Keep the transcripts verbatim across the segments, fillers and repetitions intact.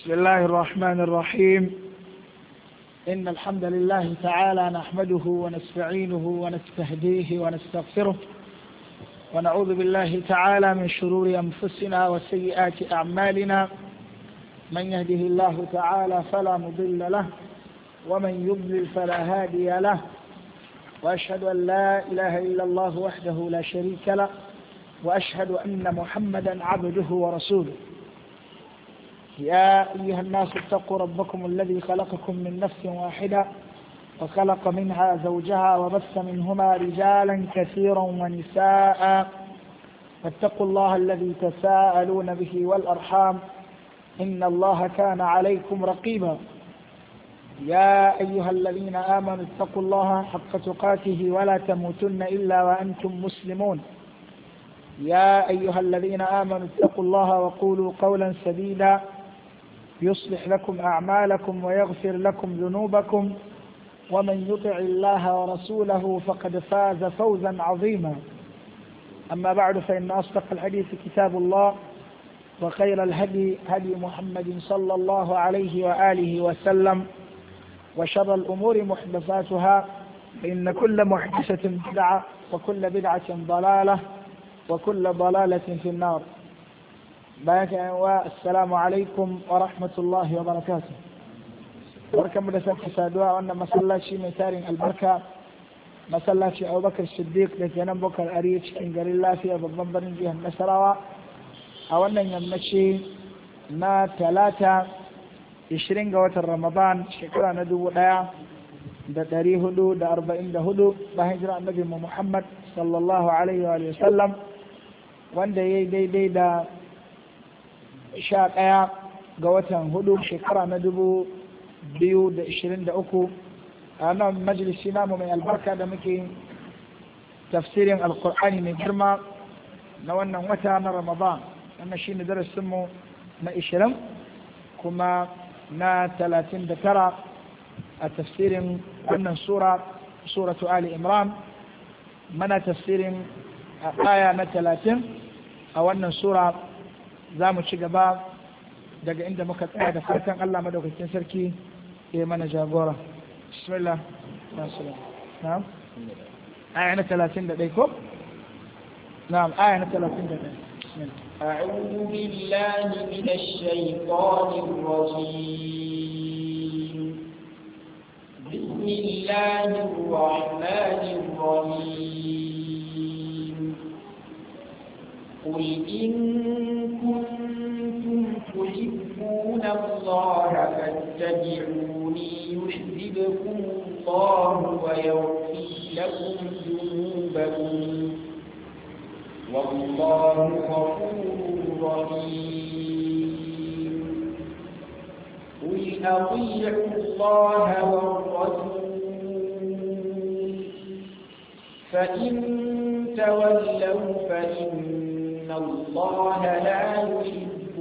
بسم الله الرحمن الرحيم. إن الحمد لله تعالى نحمده ونستعينه ونستهديه ونستغفره ونعوذ بالله تعالى من شرور أنفسنا وسيئات أعمالنا. من يهده الله تعالى فلا مضل له ومن يضلل فلا هادي له، وأشهد أن لا إله إلا الله وحده لا شريك له، وأشهد أن محمدا عبده ورسوله. يا أيها الناس اتقوا ربكم الذي خلقكم من نفس واحدة وخلق منها زوجها وبث منهما رجالا كثيرا ونساء، فاتقوا الله الذي تساءلون به والأرحام إن الله كان عليكم رقيبا. يا أيها الذين آمنوا اتقوا الله حق تقاته ولا تموتن إلا وأنتم مسلمون. يا أيها الذين آمنوا اتقوا الله وقولوا قولا سديدا يصلح لكم أعمالكم ويغفر لكم ذنوبكم، ومن يطع الله ورسوله فقد فاز فوزا عظيما. أما بعد، فإن أصدق الحديث كتاب الله، وخير الهدي هدي محمد صلى الله عليه وآله وسلم، وشر الأمور محدثاتها، فإن كل محدثة بدعة وكل بدعة ضلالة وكل ضلالة في النار. السلام عليكم ورحمة الله وبركاته. بركم da sake saduwa wannan masallaci mai tarin albarka, masallaci Abubakar Siddiq da ke nan Bukar Ari cikin garin Lafiya, babban birnin jihar Nasarawa, a wannan yammaci na talata ishirin ga watan Ramadan shekara na dubu ɗaya da ɗari hudu da arba'in da hudu bayan hijira annabi Muhammad sallallahu alaihi wa sallam, wanda ya yi daidai da sha ɗaya ga watan hudu shekara na dubu biyu da ishirin da uku a nan majalisi namu mai albarka da muke tafsirin alkur'ani mai girma na wannan wata na Ramadan. wannan shi ne darasinmu na ishirin kuma na talatin da tara a tafsirin wannan sura suratu Ali Imran. mana tafsirin a aya na talatin a wannan sura. za mu ci gaba daga inda muka tsaya da farkon Allah madaukakin sarki ya mana jagora. bismillah. na'am aya na talatin da ɗaya ko na'am aya na talatin da ɗaya. أعوذ بالله من الشيطان الرجيم. بسم الله الرحمن الرحيم. قل إن كنتم تحبون الله فاتبعوني يحببكم الله ويغفر لكم ذنوبكم والله غفور رحيم. قل أطيعوا الله والرسول فإن تولوا فإن الله لا يحب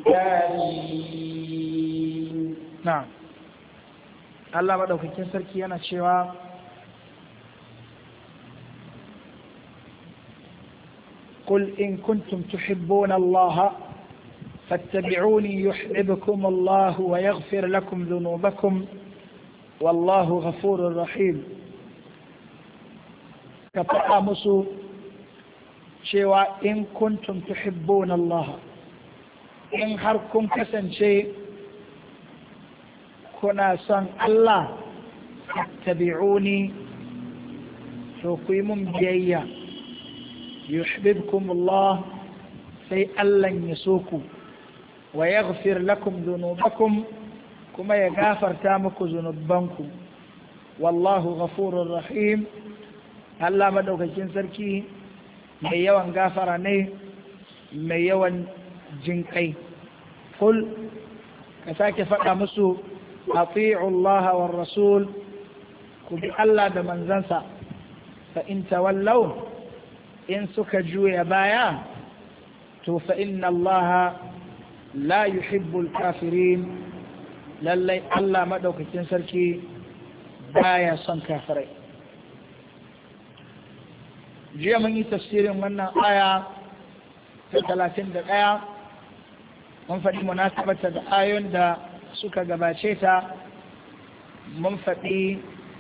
الكافرين. نعم. الله مدوكين سركي yana cewa قل إن كنتم تحبون الله فاتبعوني يحببكم الله ويغفر لكم ذنوبكم والله غفور رحيم. كفأ مسو cewa in kuntum tuhibbuna Allah, in har kun kasance kuna son Allah, tabi'uni, to ku yi mun biyayya, yuhibbukum Allah, sai Allah ya so ku, wa yaghfir lakum dhunubakum, kuma ya gafarta muku zunubanku, wallahu ghafurur rahim. Allah madaukakin sarki mai yawan gafara ne, mai yawan jinƙai. Kul ka sake faɗa musu ati'u Allah war rasul, ku bi Allah da manzansa. fa in tawallaw, in suka juya baya, to fa inna Allah la yuhibbul kafirin, lallai Allah madaukakin sarki baya son kafirai. jiya mun yi tafsirin wannan aya ta talatin da ɗaya mun faɗi munasabata da ayoyin da suka gabace ta, mun faɗi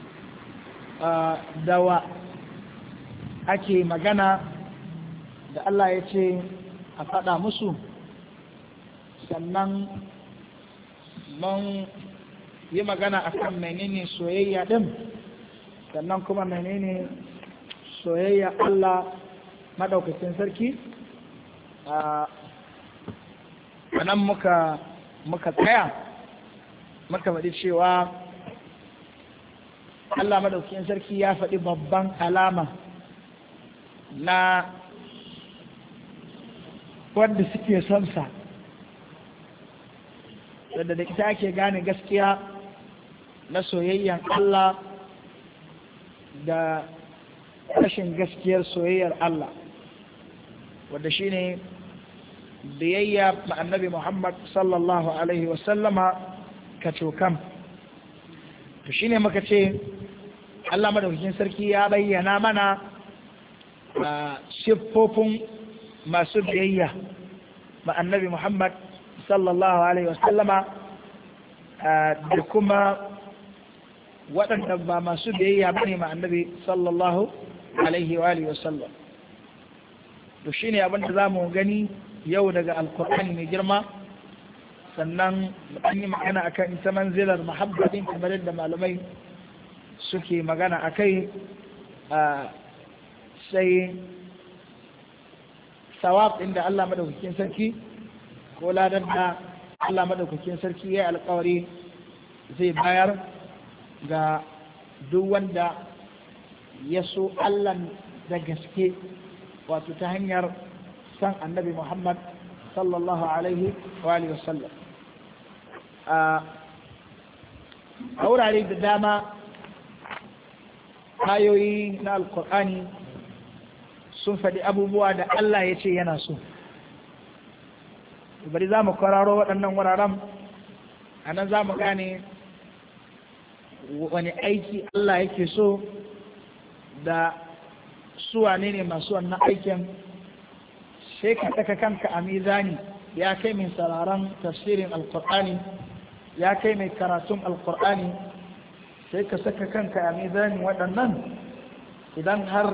dawa ake magana da Allah ya ce a faɗa musu, sannan mun yi magana akan menene soyayya ɗin, sannan kuma menene soyayya Allah madaukakin sarki. a nan muka muka tsaya muka faɗi cewa Allah madaukakin sarki ya faɗi babban alama na wanda suke son sa, wadda da ita ake gane gaskiya na soyayyan Allah da rashin gaskiyar soyayyar Allah, wadda shine biyayya ma annabi Muhammad sallallahu alaihi wasallama kacokam. To shine muka ce Allah madaukakin sarki ya bayyana mana siffofin masu biyayya ma annabi Muhammad sallallahu alaihi wasallama da kuma waɗanda ba masu biyayya ba ne ma annabi sallallahu alaihi wa alihi wasallam. To shine abin da za mu gani yau daga alkur'ani mai girma, sannan an yi magana akan ita manzilar mahabbatin kamar yadda malamai suke magana akai, sai sawab inda Allah madaukakin sarki ko ladan da Allah madaukakin sarki ya alƙawari zai bayar ga duk wanda ya so Allah da gaske, wato ta hanyar san annabi Muhammad sallallahu alaihi wa alihi wasallam. a wurare da dama ayoyi na alkur'ani sun faɗi abubuwa da Allah ya ce yana so. Bari za mu kwararo waɗannan wuraren, a nan za mu gane wani aiki Allah yake so da su wane ne masu wannan aikin. Sai ka saka kanka a mizani, ya kai mai sararan tafsirin alkur'ani, ya kai mai karatun alkur'ani, sai ka saka kanka a mizani waɗannan. Idan har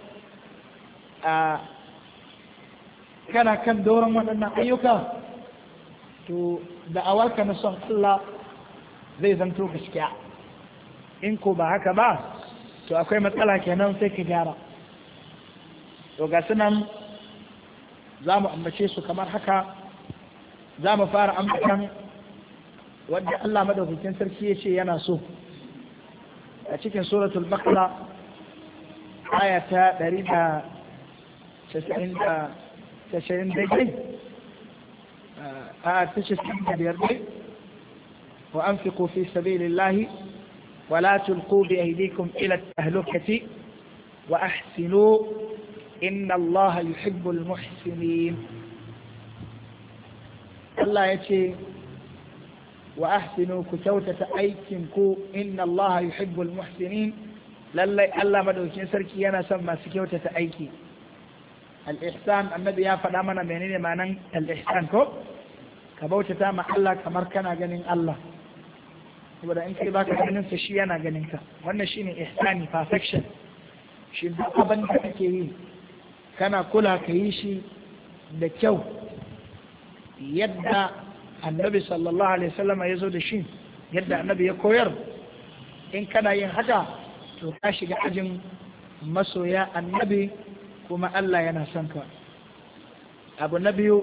a kana kan doron waɗannan ayyuka, to da'awarka na son Allah zai zanto gaskiya. In ko ba haka ba, to akwai matsala kenan, sai ka gyara. To ga sunan za mu ambace su kamar haka. Za mu fara ambatan wadda Allah madaukakin sarki ya ce yana so a cikin suratul baqara aya ta ɗari da casa'in daidai a ta casa'in da biyar dai, wa anfiqu fi sabilillahi wa la tulqu bi aydikum ila tahlukati wa ahsinu inna Allah yuhibbul muhsinin. Allah ya ce wa ahsinu, ku kyautata aikin ku, inna Allah yuhibbul muhsinin, lallai Allah madaukakin sarki yana son masu kyautata aiki. Al-ihsan, annabi ya faɗa mana menene ma'anan al-ihsan ko? Ka bautata ma Allah kamar kana ganin Allah, saboda in kai baka ganin sa shi yana ganin ka. Wannan shine ihsani, perfection. Shi duk abin da kake yi kana kula ka yi shi da kyau yadda annabi sallallahu alaihi wasallam ya zo da shi, yadda annabi ya koyar. In kana yin haka, to ka shiga ajin masoya annabi, kuma Allah yana son ka. Abu na biyu,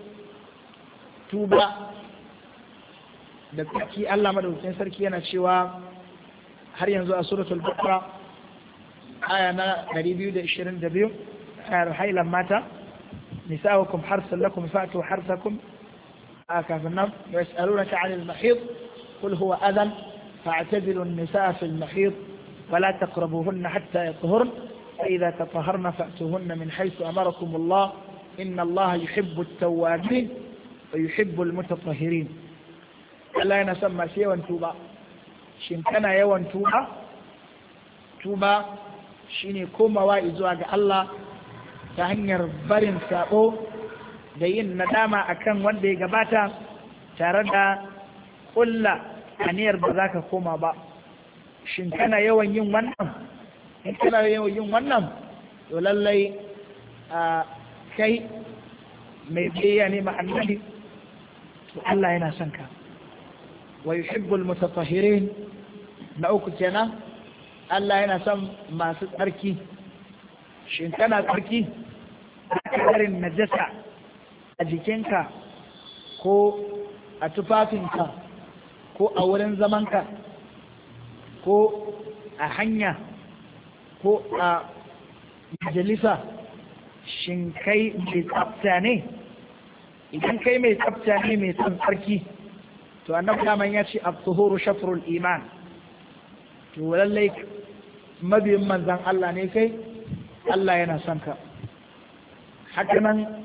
tuba da tsaki. Allah madaukakin sarki yana cewa har yanzu a suratul baqara aya na ɗari biyu da ishirin da biyu, ayar hailan mata, nisa'ukum harsan lakum fa'tu harsakum kafin nan, wa yas'alunaka 'anil mahid qul huwa adhan fa'tazilu an-nisaa fil mahid wa la taqrabuhunna hatta yatahharna fa idha tatahharna fa'tuhunna min haythu amarakum Allah inna Allah yuhibbu at-tawwabin wa yuhibbu al-mutatahhirin. Allah yana son masu yawan tuba. Shin kana yawan tuba? Tuba shine komawa zuwa ga Allah ta hanyar barin sabo da yin nadama akan wanda ya gabata tare da ƙulla aniyar ba za ka koma ba. Shin kana yawan yin wannan? In kana yawan yin wannan to lallai a kai mai biyayya ne ma annabi, to Allah yana son ka. Wa yuhibbul mutatahhirin, na uku kenan Allah yana son masu tsarki. Shin kana tsarki? Karin najasa a jikinka ko a tufafinka ko a wurin zamanka ko a hanya ko a majalisa, shin kai mai tsafta ne? Idan kai mai tsafta ne mai son tsarki, to annabi daman ya ce at-tuhuru shafrul iman, to lallai mabiyin manzan Allah ne kai, Allah yana son ka. Haka nan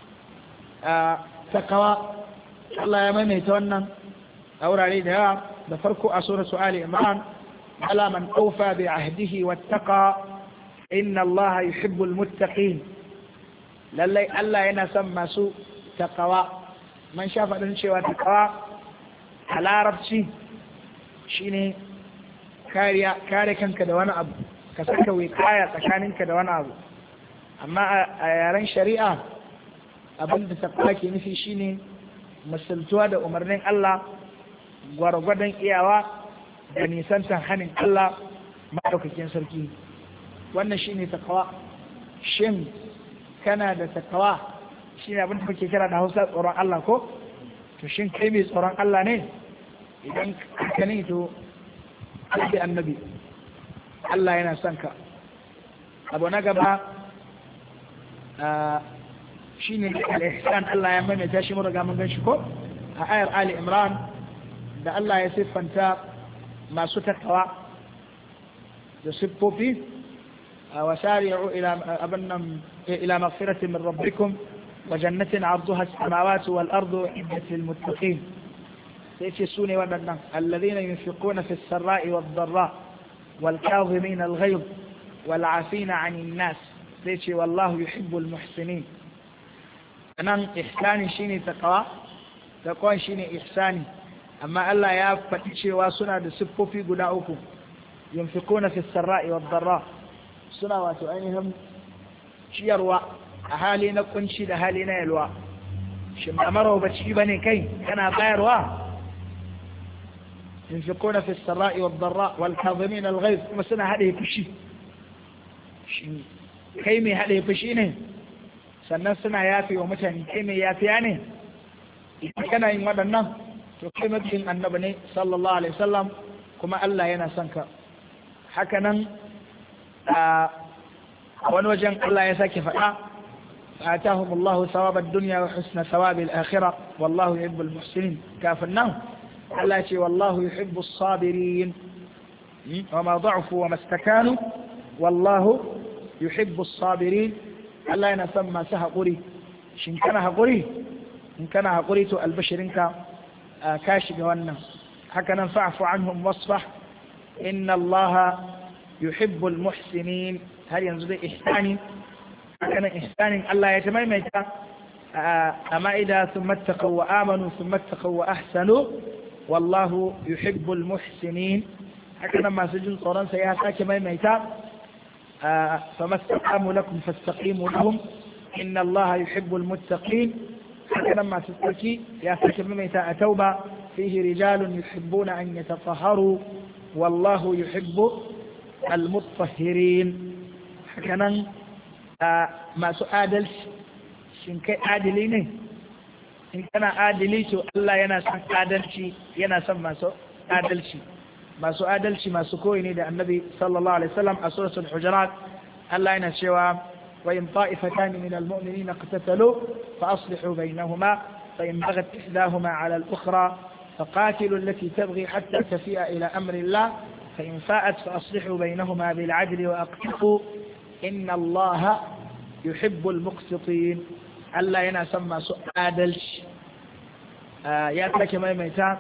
takawa Allah ya maimaita wannan a wurare da yawa, da farko a suratu Ali Imran, ala man awfa bi ahdihi wattaqa inna Allah yuhibbul muttaqin. Lallai Allah yana son masu takawa. Man sha faɗin cewa takawa a larabci shine kariya, kare kanka da wani abu, ka saka wikaya tsakaninka da wani abu. Amma a yaren shari'a abin da takawa ke nufi shine musultuwa da umarnin Allah gwargwadon iyawa da nisantan hanin Allah maɗaukakin sarki. Wannan shine takawa. Shin kana da takawa? Shine abin da kake kira da Hausa tsoron Allah ko? To shin kai mai tsoron Allah ne? Idan ka ne to kai annabi, Allah yana son ka. Abu na gaba shine al-ihsan. Allah ya maimaita shi, mun riga mun gan shi ko a ayar Ali Imran, da Allah ya siffanta masu takawa da siffofi, wasari'u ila abannam ila maghfiratin min rabbikum wa jannatin 'arduha as-samawati wal ardu u'iddat lil muttaqin. sai ce sune waɗannan alladhina yunfiquna fi as-sarra'i wad-dharra wal kadhimina al-ghayz wal 'afina 'anil nas. sai ce wallahu yuhibbul muhsinin. anan ihsani shine taqwa, taqwa shine ihsani, amma Allah ya faɗi cewa suna da siffofi guda uku. yunfiquna fi sarra'i wad darra, suna wato ainihin ciyarwa a hali na kunci da hali na yalwa. shin ba marobaci bane kai, kana bayarwa? yunfiquna fi sarra'i wad darra wal kadhimin al ghayz, kuma suna hade fushi. shin kai mai hade fushi ne? sannan suna yafi wa mutane, kai mai yafiya ne? idan kana yin waɗannan to kai mabiyin annabi ne sallallahu alaihi wasallam, kuma Allah yana son ka. haka nan a wani wajen Allah ya sake faɗa, atahum Allahu thawabad dunya wa husna thawabil akhirah wallahu yuhibbul muhsinin. kafin nan Allah ce wallahu yuhibbus sabirin wa ma da'fu wa mastakanu wallahu yuhibbus sabirin. Allah yana son masu haƙuri. shin kana haƙuri? in kana haƙuri to albashirinka ka shiga wannan. haka nan fa'fu anhum wasfah inna Allah yuhibbul muhsinin. har yanzu dai ihsani, haka nan ihsanin Allah ya ta maimaita a ma'ida, thumma taqaw wa amanu thumma taqaw wa ahsanu wallahu yuhibbul muhsinin. haka nan masu jin tsoron sa ya sake maimaita famastaqamu lakum fastaqimu lahum inna Allah yuhibbul muttaqin. haka nan masu tsarki ya sake maimaita a tauba fihi rijalun yuhibbuna an yatatahharu wallahu yuhibbu almutahhirin. haka nan masu adalci, shin kai adili ne? in kana adili to Allah yana son adalci, yana son masu adalci. masu adalci masu koyi ne da annabi sallallahu alaihi wasallam. a suratul hujurat Allah yana cewa wa in ta'ifatan min almu'minina iqtatalu fa aslihu bainahuma fa in baghat ihdahuma 'ala al-ukhra faqatilu allati tabghi hatta tafi'a ila amri Allah fa in fa'at fa aslihu bainahuma bil 'adli wa aqsitu inna Allah yuhibbul muqsitin. Allah yana son masu adalci. ya sake maimaita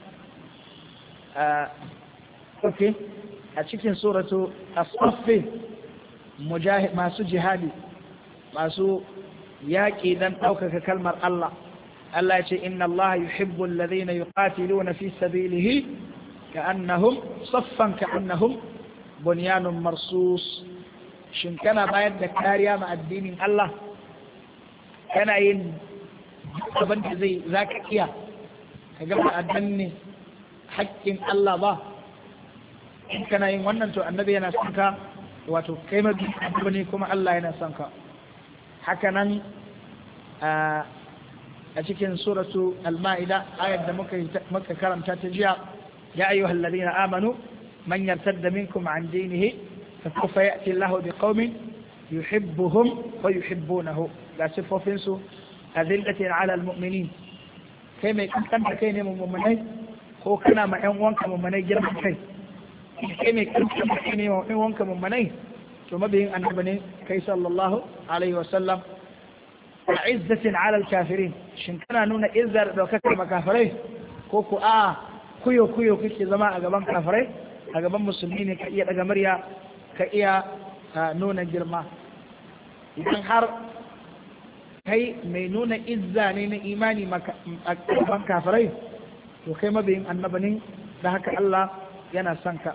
okay a cikin suratu as-saff, mujahid masu jihadi, masu yaƙi dan ɗaukaka kalmar Allah Allah ya ce inna Allah yuhibbu alladhina yuqatiluna fi sabilihi ka'annahum saffan ka'annahum bunyanun marsus. Shin kana bayar da kariya ma addinin Allah, kana yin abin da zai zaka iya ka gaba a danne haƙƙin Allah ba? In kana yin wannan to annabi yana son ka, wato kai mabi ne kuma Allah yana son ka. Haka nan a cikin suratu al-ma'ida ayar da muka karanta ta jiya, ya ayyuhal ladina amanu man yartadda minkum an dinihi فسوف يأتي الله بقوم يحبهم ويحبونه. لا صفوفين سو أذلة على المؤمنين كما يكون كان كين مؤمنين هو كان مع يوانك مؤمنين جرم كين كما يكون كان كين يوانك مؤمنين ثم بين أن بني كي صلى الله عليه وسلم عزة على الكافرين. شن كان نون إذا لو كتب كافرين كوكو آه كيو كيو كي زمان أجابان كافرين أجابان مسلمين كي أجامريا ka iya nuna girma. Idan har kai mai nuna izza ne na imani a ƙarfan kafirai to kai mabiyin annabanin da haka Allah yana son ka.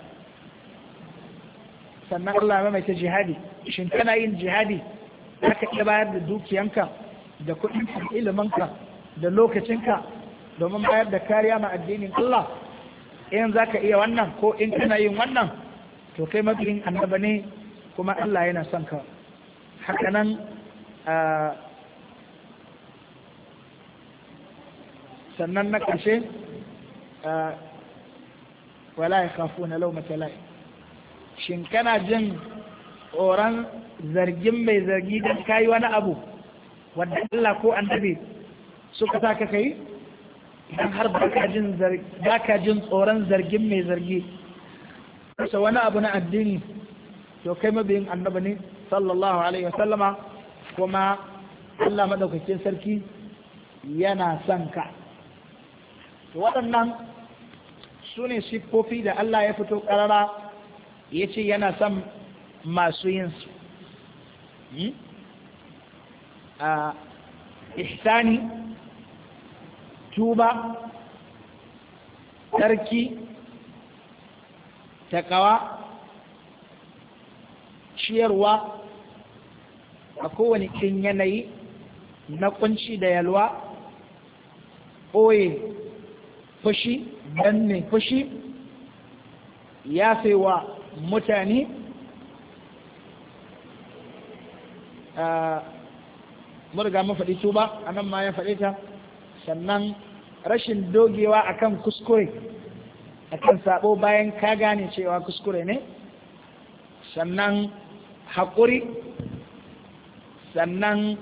Sannan Allah ya mamaita jihadi. Shin kana yin jihadi za ka iya bayar da dukiyanka da kuɗinka da ilimanka da lokacinka domin bayar da kariya ma addinin Allah? In za ka iya wannan ko in kana yin wannan to kai mabiyin annaba ne kuma Allah yana son ka. Haka nan sannan na ƙarshe wala ya kafu na laumata la'i. Shin kana jin tsoron zargin mai zargi don kayi wani abu wadda Allah ko annabi suka sa ka kai? Idan har ba ka jin tsoron zargin mai zargi kasa wani abu na addini to kai mabiyin annabi ne sallallahu alaihi wasallama kuma Allah madaukakin sarki yana son ka. To waɗannan su ne siffofi da Allah ya fito ƙarara ya ce yana son masu yin su. a ihsani, tuba, tarki, takawa, ciyarwa a kowane kin yanayi na kunci da yalwa, ɓoye fushi, danne fushi, yafewa mutane, mun riga mun faɗi tuba a nan ma ya faɗe ta, sannan rashin dogewa akan kuskure akan sabo bayan ka gane cewa kuskure ne, sannan haƙuri, sannan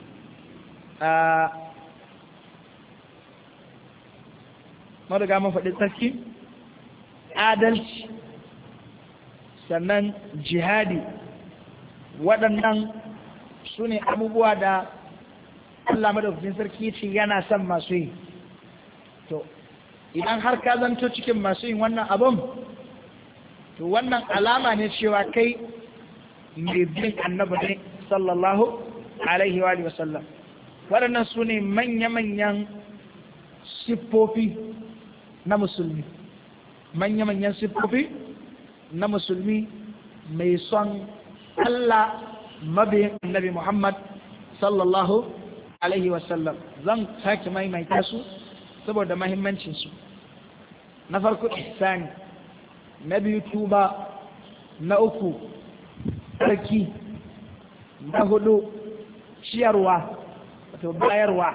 mun riga mun faɗi tsarki, adalci, sannan jihadi. Waɗannan su ne abubuwa da Allah madaukakin sarki ce yana son masu yi. To idan har ka zanto cikin masu yin wannan abun, to wannan alama ne cewa kai mai bin annabi ne sallallahu alaihi wa sallam. Waɗannan su ne manya-manyan siffofi na musulmi, manya-manyan siffofi na musulmi mai son Allah, mabiyin annabi Muhammad sallallahu alaihi wasallam. Zan sake maimaita su saboda mahimmancinsu. Na farko ihsani, na biyu tuba, na uku sarki, na hudu ciyarwa wato bayarwa,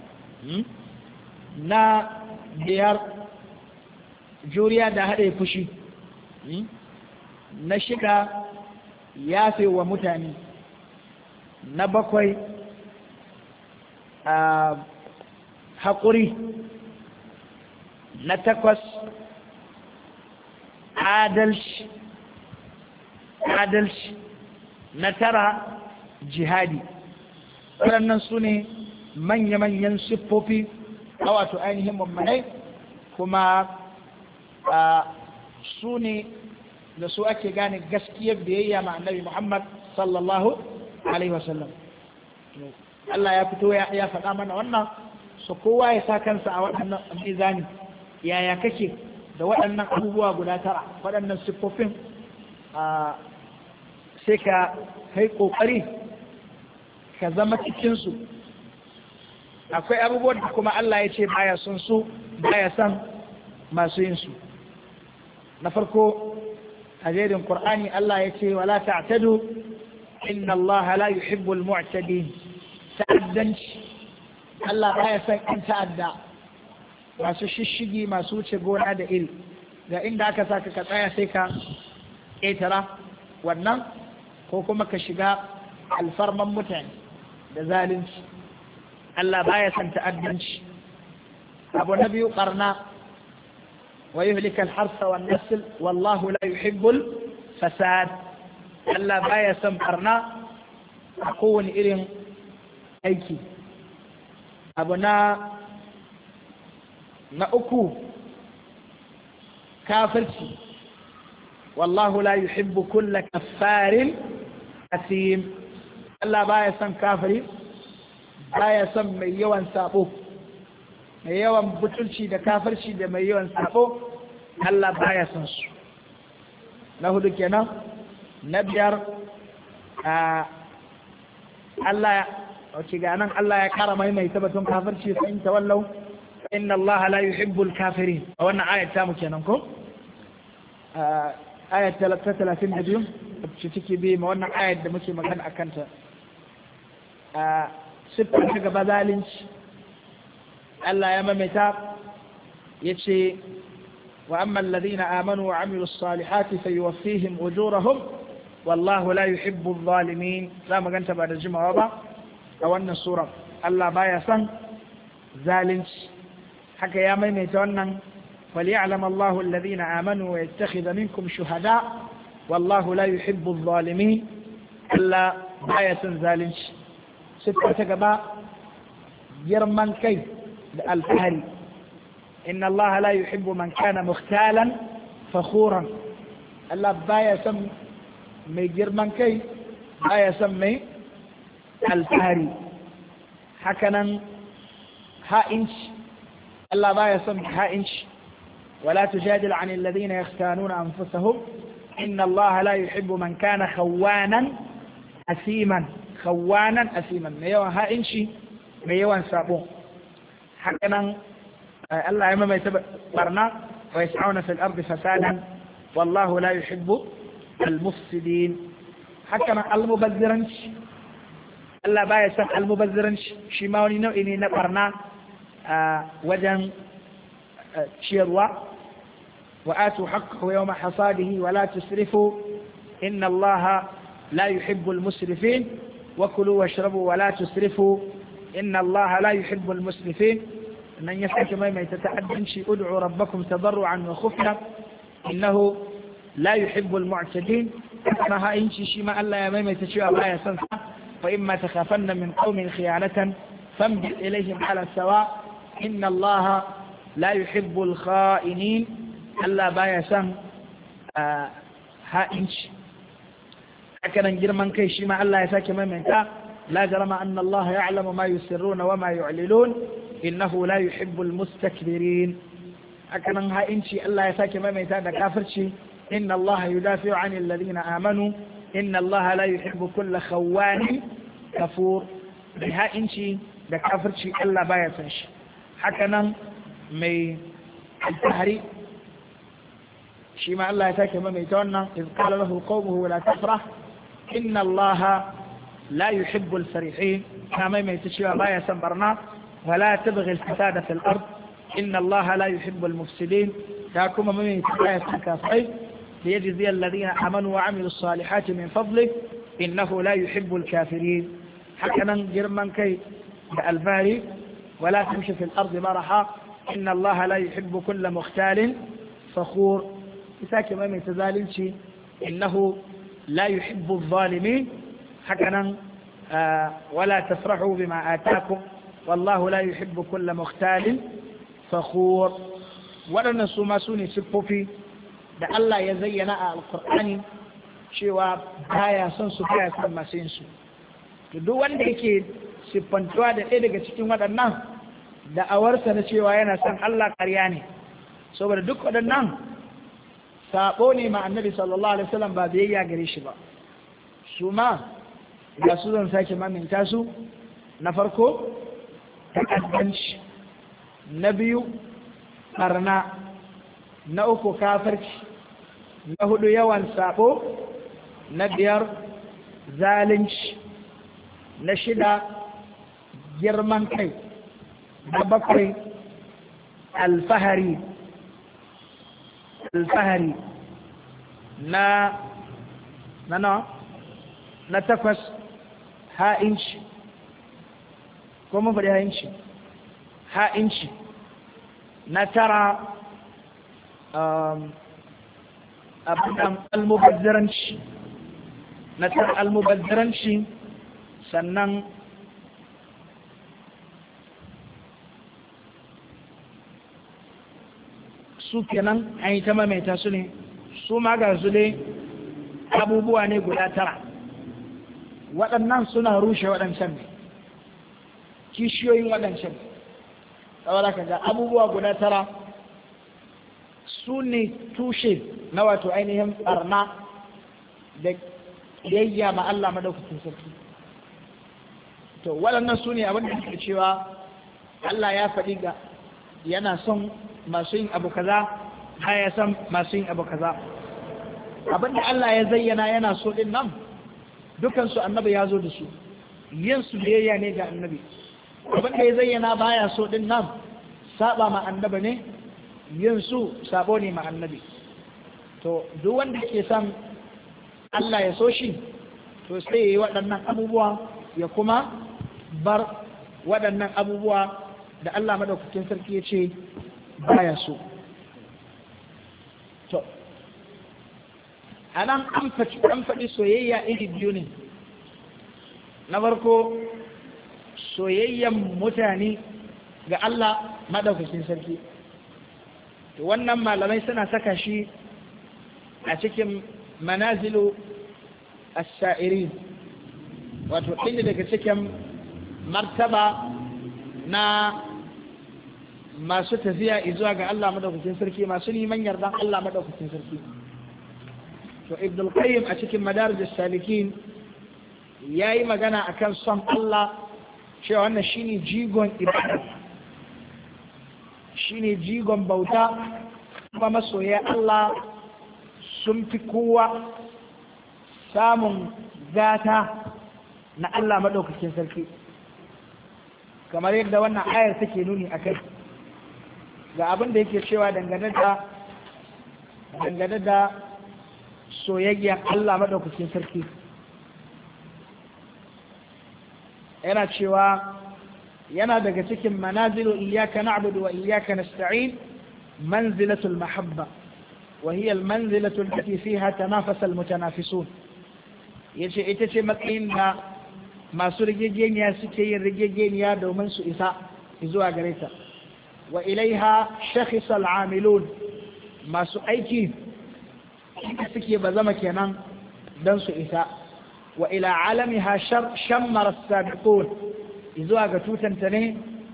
na biyar juriya da haɗe fushi, na shida yafe wa mutane, na bakwai a haƙuri, na takwas adalci adalci na tara jihadi. waɗannan su ne manya-manyan siffofi a wato ainihin mummunai, kuma su ne da su ake gane gaskiyar biyayya ma annabi Muhammad sallallahu alaihi wasallam. Allah ya fito ya faɗa mana wannan so kowa ya sa kansa a waɗannan mizani yaya kake da waɗannan abubuwa guda tara waɗannan siffofin sai ka kai ƙoƙari ka zama cikinsu akwai abubuwan da kuma Allah ya ce baya son su baya son masu yin su na farko a jerin Qur'ani Allah ya ce wala ta'tadu inna Allah la yuhibbul mu'tadin ta'addanci Allah baya son in ta'adda masu shishigi masu wuce gona da iri ga inda aka saka ka tsaya sai ka ƙetara wannan ko kuma ka shiga alfarman mutane da zalunci Allah baya son ta'addanci abu na biyu ƙarna wa yuhlika al-harsa wan nasl wallahu la yuhibbul fasad Allah baya son ƙarna a kowane irin aiki abu na na uku kafirci wallahu la yuhibbu kulla kaffarin asim Allah baya son kafiri baya son mai yawan sabo mai yawan butulci da kafirci da mai yawan sabo Allah baya son su na hudu kenan na biyar Allah wace ga nan Allah ya kara maimaita batun kafirci fa in tawallau fa inna Allah la yuhibbul kafirin a wannan ayat ta mu kenan ko ayat talatin da biyu ce take bi ma wannan ayat da muke magana akan ta siffar ta gaba zalunci Allah ya maimaita yace wa amma alladhina amanu wa amilus salihati fayuwaffihim ujurahum wallahu la yuhibbu adh-dhalimin za mu ganta ba da jimawa ba a wannan sura Allah baya son zalunci haka ya maimaita wannan وليعلم الله الذين آمنوا ويتخذ منكم شهداء والله لا يحب الظالمين إلا باية ذالنش ستة قباء يرمن كي الفهري إن الله لا يحب من كان مختالا فخورا إلا باية سم مي يرمن كي باية سمي الفهري حكنا ها إنش إلا باية سم ها إنش ولا تجادل عن الذين يختانون أنفسهم إن الله لا يحب من كان خوانا أثيما خوانا أثيما ميوان ها إنشي ميوان سابون حقنا الله يمما يتبرنا ويسعون في الأرض فسادا والله لا يحب المفسدين حقنا المبذرنش الله بايسا المبذرنش شماوني نوئني نبرنا آه وجن شيروا وآتوا حقه يوم حصاده ولا تسرفوا إن الله لا يحب المسرفين وكلوا واشربوا ولا تسرفوا إن الله لا يحب المسرفين من يسألك ما يتتعدن شيء ادعوا ربكم تضرعا وخفيا إنه لا يحب المعتدين فها إنشي شما ألا يميم يتشوى ما يسنسى فإما تخافن من قوم خيانة فامدل إليهم على السواء إن الله لا يحب الخائنين ألا بايا سن آه هائنش أكنا جرمان كي شما ألا يساك ممنكا لا جرم أن الله يعلم ما يسرون وما يعللون إنه لا يحب المستكبرين أكنا هائنشي ألا يساك ممنكا دكافرشي إن الله يدافع عن الذين آمنوا إن الله لا يحب كل خوان كفور هائنشي دكافرشي ألا بايا سنش حكنا mai alfahari shi ma Allah ya sake mamaita wannan iz qala lahu qawmuhu la tafrah inna Allah la yuhibbu al-farihin ta maimaita cewa baya san barna wala tabghi al-fasada fil ard inna Allah la yuhibbu al-mufsidin ta kuma maimaita baya san kafirai liyajzi alladhina amanu wa amilu as-salihati min fadlihi innahu la yuhibbu al-kafirin hakanan girman kai da alfahari wala tamshi fil ard maraha إن الله لا يحب كل مختال فخور إساك ما من تزالنشي إنه لا يحب الظالمين حكنا آه ولا تفرحوا بما آتاكم والله لا يحب كل مختال فخور ولن سوما سوني سبوفي da Allah ya zayyana a alkur'ani cewa baya son su baya son masu yin su to duk wanda yake siffantuwa da ɗaya daga cikin waɗannan da'awarsa na cewa yana son Allah ƙarya ne saboda duk waɗannan saɓo ne ma annabi sallallahu alaihi wasallam ba biyayya gare shi ba su ma ga su zan sake maminta su na farko takaddanci na biyu ɓarna na uku kafirci na hudu yawan saɓo na biyar zalunci na shida girman kai na bakwai alfahari alfahari na na na na takwas ha'inci ko mun faɗi ha'inci ha'inci na tara um, abin almubazzaranci na tara almubazzaranci sannan su kenan an yi ta maimaita su ne su ma ga su ne abubuwa ne guda tara waɗannan suna rushe waɗancan ne kishiyoyin waɗancan ne saboda ka ga abubuwa guda tara su ne tushe na wato ainihin ɓarna da yayya ma Allah madaukakin sarki to waɗannan su ne abin da ke cewa Allah ya faɗi ga yana son masu yin abu kaza ya san masu yin abu kaza abinda Allah ya zayyana yana so din nan dukansu annabi ya zo da su yin su biyayya ne ga annabi abinda ya zayyana baya so din nan saba ma annabi ne yin su sabo ne ma annabi to duk wanda ke son Allah ya so shi to sai ya yi waɗannan abubuwa ya kuma bar waɗannan abubuwa da Allah madaukakin sarki ya ce baya so to anan an faɗi soyayya iri biyu ne na farko soyayyan mutane ga Allah madaukakin sarki to wannan malamai suna saka shi a cikin manazilu as-sa'irin wato inda daga cikin martaba na masu tafiya zuwa ga Allah madaukakin sarki masu neman yardan Allah madaukakin sarki to ibn al-qayyim a cikin madarij as-salikin yayi magana akan son Allah cewa wannan shine jigon ibada shine jigon bauta kuma masoya Allah sun fi kowa samun gata na Allah madaukakin sarki kamar yadda wannan ayar take nuni akai ga abin da yake cewa dangane da dangane da soyayyar Allah madaukakin sarki yana cewa yana daga cikin manazilu iyyaka na'budu wa iyyaka nasta'in manzilatul mahabba wa hiya al manzilatu allati fiha tanafasa al mutanafisun yace ita ce matsayin da masu rigegeniya suke yin rigegeniya domin su isa zuwa gare ta wa ilaiha shakhisa al'amilun masu aiki suke bazama kenan don su isa wa ila alamiha shammara as-sabiqun zuwa ga tutanta ne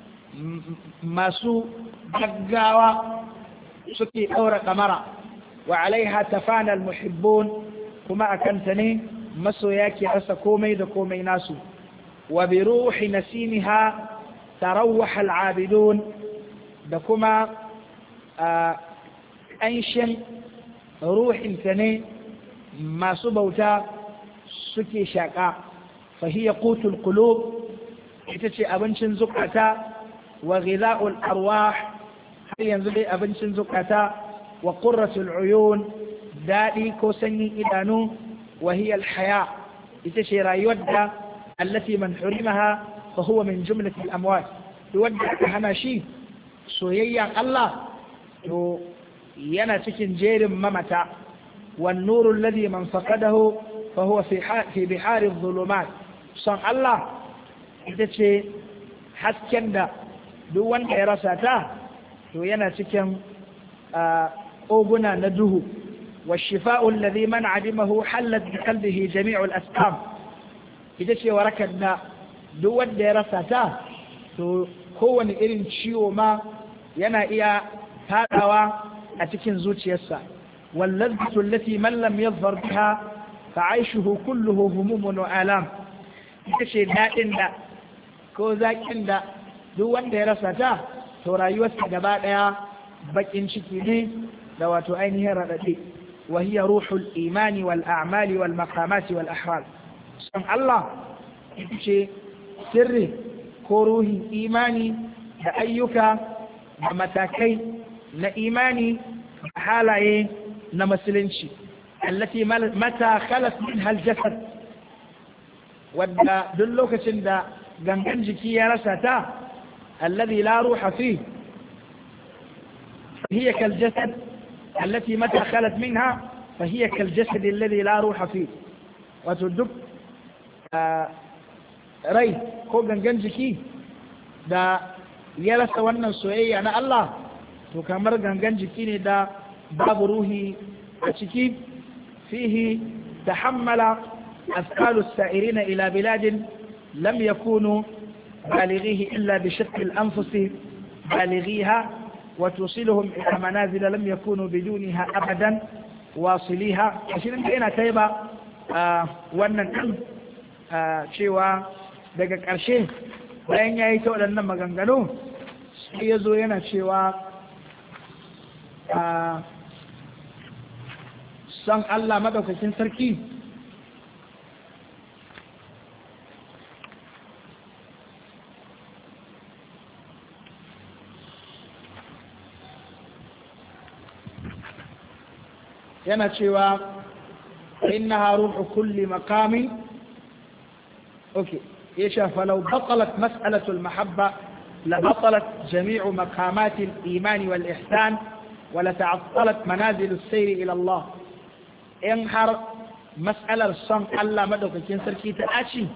masu gaggawa suke daura kamara wa alaiha tafana al-muhibbun kuma akanta ne masoya ke rasa komai da komai nasu wa bi ruhi nasimiha tarawwaha al-abidun da kuma ƙanshin ruhinta ne masu bauta suke shaƙa fahiyya qutul qulub ita ce abincin zukata wa ghidha'ul arwah har yanzu dai abincin zukata wa qurratul uyun daɗi ko sanyin idanu wa hiya al-haya ita ce rayuwar da allati man hurimaha fa huwa min jumlati al-amwat wanda aka hana shi soyayyan Allah to yana cikin jerin mamata wan nuru alladhi man faqadahu fa huwa fi fi bihari adh-dhulumat son Allah ita ce hasken da duk wanda ya rasa ta to yana cikin oguna na duhu والشفاء الذي من عدمه حلت بقلبه جميع الأسقام ita ce warakar da duk wanda ya rasa ta to kowane irin ciwo ma yana iya fadawa a cikin zuciyarsa wallazatu allati man lam yadhfar biha fa'aishuhu kulluhu humumun wa alam ita ce dadin da ko zakin da duk wanda ya rasa ta to rayuwarsa gaba daya bakin ciki ne da wato ainihin radadi wa hiya ruhul imani wal a'mali wal maqamati wal ahwal san Allah ita ce sirri ko ruhin imani da ayyuka da matakai na imani da halaye na musulunci allati mata khalat minha aljasad wadda duk lokacin da gangan jiki ya rasa ta alladhi la ruha fi hiya kaljasad allati mata khalat minha فهي كالجسد الذي لا روح فيه wato duk rai ko gangan jiki da ya rasa wannan soyayya na Allah to kamar gangan jiki ne da babu ruhi a ciki fihi tahammala asqalu as-sa'irina ila biladin lam yakunu balighihi illa bi shaqqi al-anfus balighiha wa tusiluhum ila manazil lam yakunu bidunha abadan wasiliha ashirin da ina kai ba wannan din cewa daga ƙarshe bayan ya yi ta waɗannan maganganu sai ya zo yana cewa son Allah maɗaukakin sarki yana cewa innaha ruhu kulli maqami okay يشا فلو بطلت مسألة المحبة لبطلت جميع مقامات الإيمان والإحسان ولتعطلت منازل السير إلى الله انحر مسألة الصنع الله مدوك كنسر كي تأشي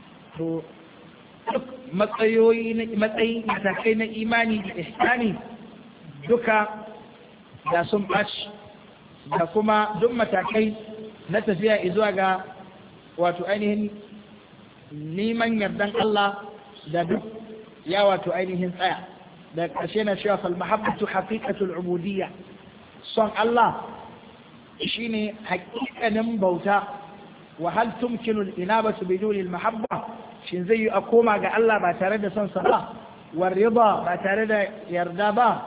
matsayoyi matakai na imani da ihsani duka da sun ɓaci da kuma duk matakai na tafiya izuwa ga wato ainihin neman yardan Allah da duk ya wato ainihin tsaya da ƙarshe na cewa fal mahabbatu haqiqatul ubudiyya son Allah shine haƙiƙanin bauta wa hal tumkinu al inabatu biduni al mahabba shin zai yi a koma ga Allah ba tare da son sa ba war rida ba tare da yarda ba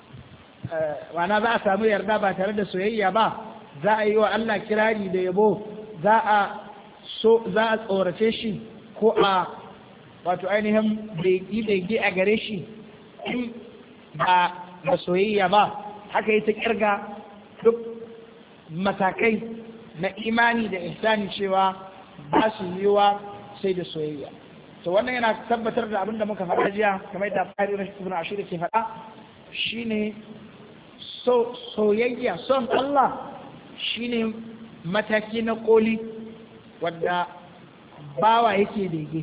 wana za a samu yarda ba tare da soyayya ba za a yi wa Allah kirari da yabo za a so za a tsorace shi ko a wato ainihin bege a gare shi in ba da soyayya ba haka yi ta kirga duk matakai na imani da ihsani cewa ba su yiwa sai da soyayya to wannan yana tabbatar da abinda muka faɗa jiya kamar da fari na ibn ashir ke faɗa shine so soyayya son Allah shine mataki na koli wadda bawa yake bege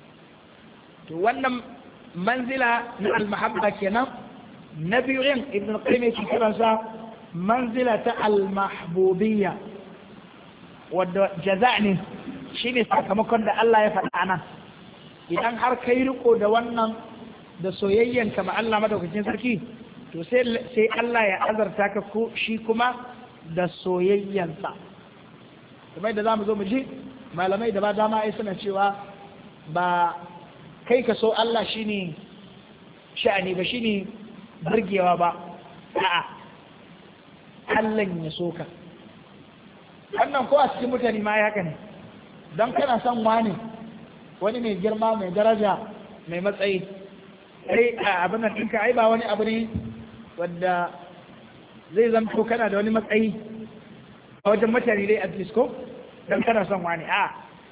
to wannan manzila na almahabba kenan na biyu yin ibn qayyim yake kiransa manzila ta almahbubiyya wadda jaza ne shine sakamakon da Allah ya faɗa nan idan har kai riko da wannan da soyayyen ka ma Allah madaukakin sarki to sai sai Allah ya azarta ka ko shi kuma da soyayyansa kamar da zamu zo mu ji malamai da ba dama ai suna cewa ba kai ka so Allah shine sha'ani ba shine burgewa ba a'a Allah ya so ka wannan ko a cikin mutane ma ya haka ne don kana son wani wani mai girma mai daraja mai matsayi ai abin nan ɗinka ai ba wani abu ne wadda zai zamto kana da wani matsayi a wajen mutane dai at least ko don kana son wani a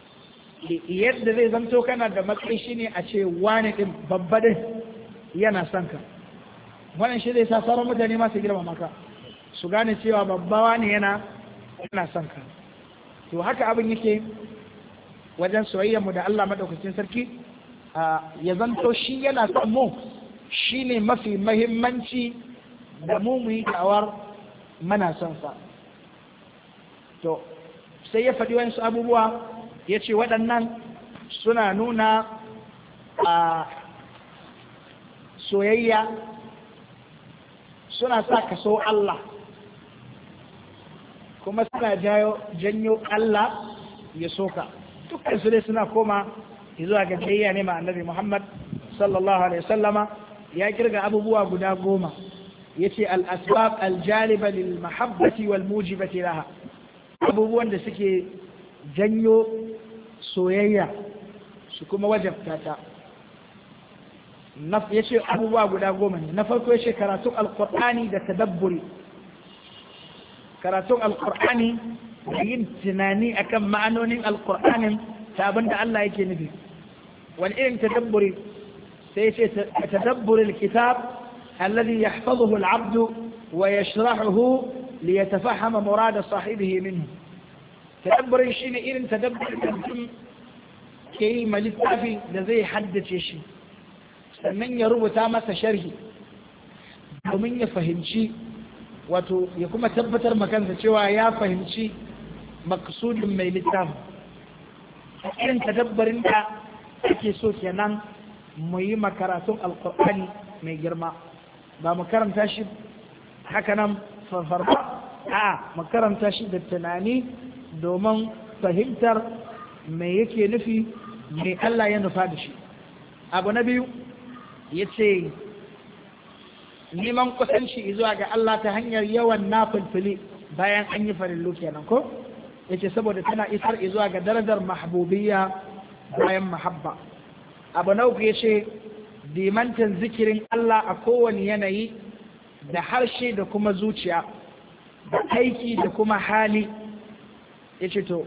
yadda zai zamto kana da matsayi shine a ce wani ɗin babba ɗin yana son ka wannan shi zai sa sauran mutane masu girma maka su gane cewa babba wani yana yana son ka to haka abin yake wajen soyayyar mu da Allah madaukakin sarki ya zanto shi yana son mu shine mafi mahimmanci da mu mu yi da'awar mana son sa to sai ya faɗi wasu abubuwa ya ce waɗannan suna nuna a soyayya suna sa ka so Allah kuma suna janyo Allah ya soka dukkan su dai suna koma zuwa ga biyayya ne ma annabi Muhammad sallallahu alaihi wasallama ya kirga abubuwa guda goma yace al-asbab al-jaliba lil mahabbati wal mujibati laha abubuwan da suke janyo soyayya su kuma wajabta ta yace abubuwa guda goma ne na farko yace karatun alqur'ani da tadabburi karatun alqur'ani da yin tunani akan ma'anonin alqur'anin ta abinda Allah yake nufi wani irin tadabburi sai yace tadabburi alkitab alladhi yahfazuhu al'abdu wa yashrahuhu liyatafahama murad sahibihi minhu tadabburin shine irin tadabburin da mutum ke yi littafi da zai haddace shi sannan ya rubuta masa sharhi domin ya fahimci wato ya kuma tabbatar makansa cewa ya fahimci maksudin mai littafi irin tadabbarin da ake so kenan mu yi makaratun alkur'ani mai girma ba mu karanta shi haka nan farfarfa a mu karanta shi da tunani domin fahimtar me yake nufi me Allah ya nufa da shi abu na biyu ya ce neman kusanci zuwa ga Allah ta hanyar yawan nafilfili bayan an yi farillu kenan ko ya ce saboda tana isar zuwa ga darajar mahbubiyya bayan mahabba abu na uku ya ce dimantan zikirin Allah a kowane yanayi da harshe da kuma zuciya da aiki da kuma hali ya ce to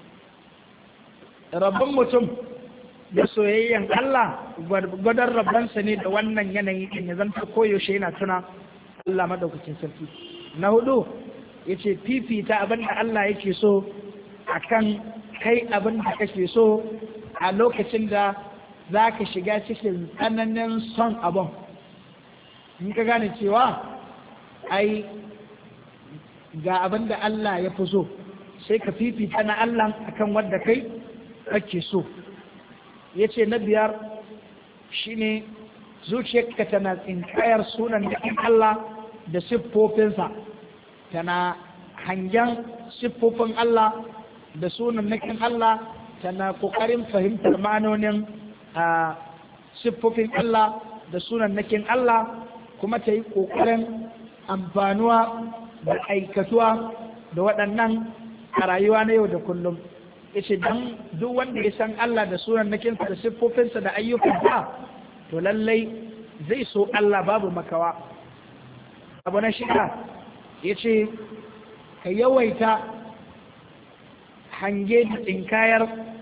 rabban mutum da soyayyen Allah gwadon rabbansa ne da wannan yanayi in ya zanta koyaushe yana tuna Allah madaukakin sarki na hudu ya ce fifita abin da Allah yake so a kan kai abin da kake so a lokacin da za ka shiga cikin tsananin son abin in ka gane cewa ai ga abin da Allah ya fi so sai ka fifita na Allah akan wadda kai kake so ya ce na biyar shine zuciyarka tana tsinkayar sunan dakin Allah da siffofinsa tana hangen siffofin Allah da sunan nakin Allah tana kokarin fahimtar ma'anonin siffofin Allah da sunan nakin Allah kuma ta yi kokarin amfanuwa da aikatuwa da waɗannan a rayuwa na yau da kullum yace dan duk wanda ya san Allah da sunan nakinsa da siffofinsa da ayyukansa to lallai zai so Allah babu makawa abu na shida yace ka yawaita hange da tsinkayar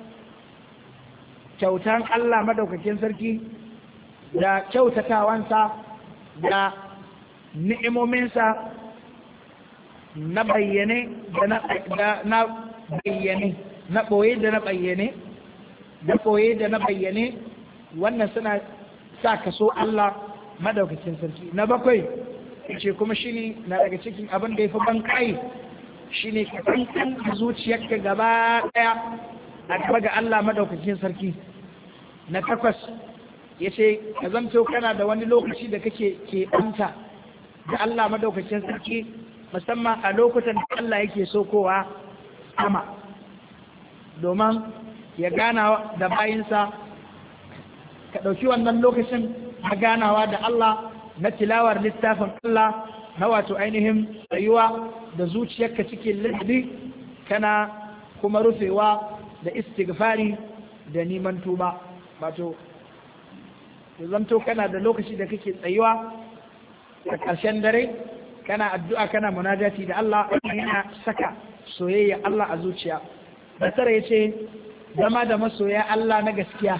kyautan Allah madaukakin sarki da kyautatawansa da ni'imominsa na bayyane da na bayyane na ɓoye da na bayyane na ɓoye da na bayyane wannan suna sa ka so Allah madaukakin sarki na bakwai ce kuma shine na daga cikin abin da ya fi ban kai shine ka kankan zuciyarka gaba daya a gaba ga Allah madaukakin sarki na takwas ya ce ka zamto kana da wani lokaci da kake ke ɓanta da Allah madaukakin sarki musamman a lokutan da Allah yake sokowa sama domin ya gana da bayinsa ka ɗauki wannan lokacin na ganawa da Allah na tilawar littafin Allah na wato ainihin tsayuwa da zuciyarka cikin ladabi kana kuma rufewa da istighfari da neman tuba wato ya zanto kana da lokaci da kake tsayuwa a ƙarshen dare kana addu'a kana munajati da Allah yana saka soyayya Allah a zuciya basara ya ce zama da masoya Allah na gaskiya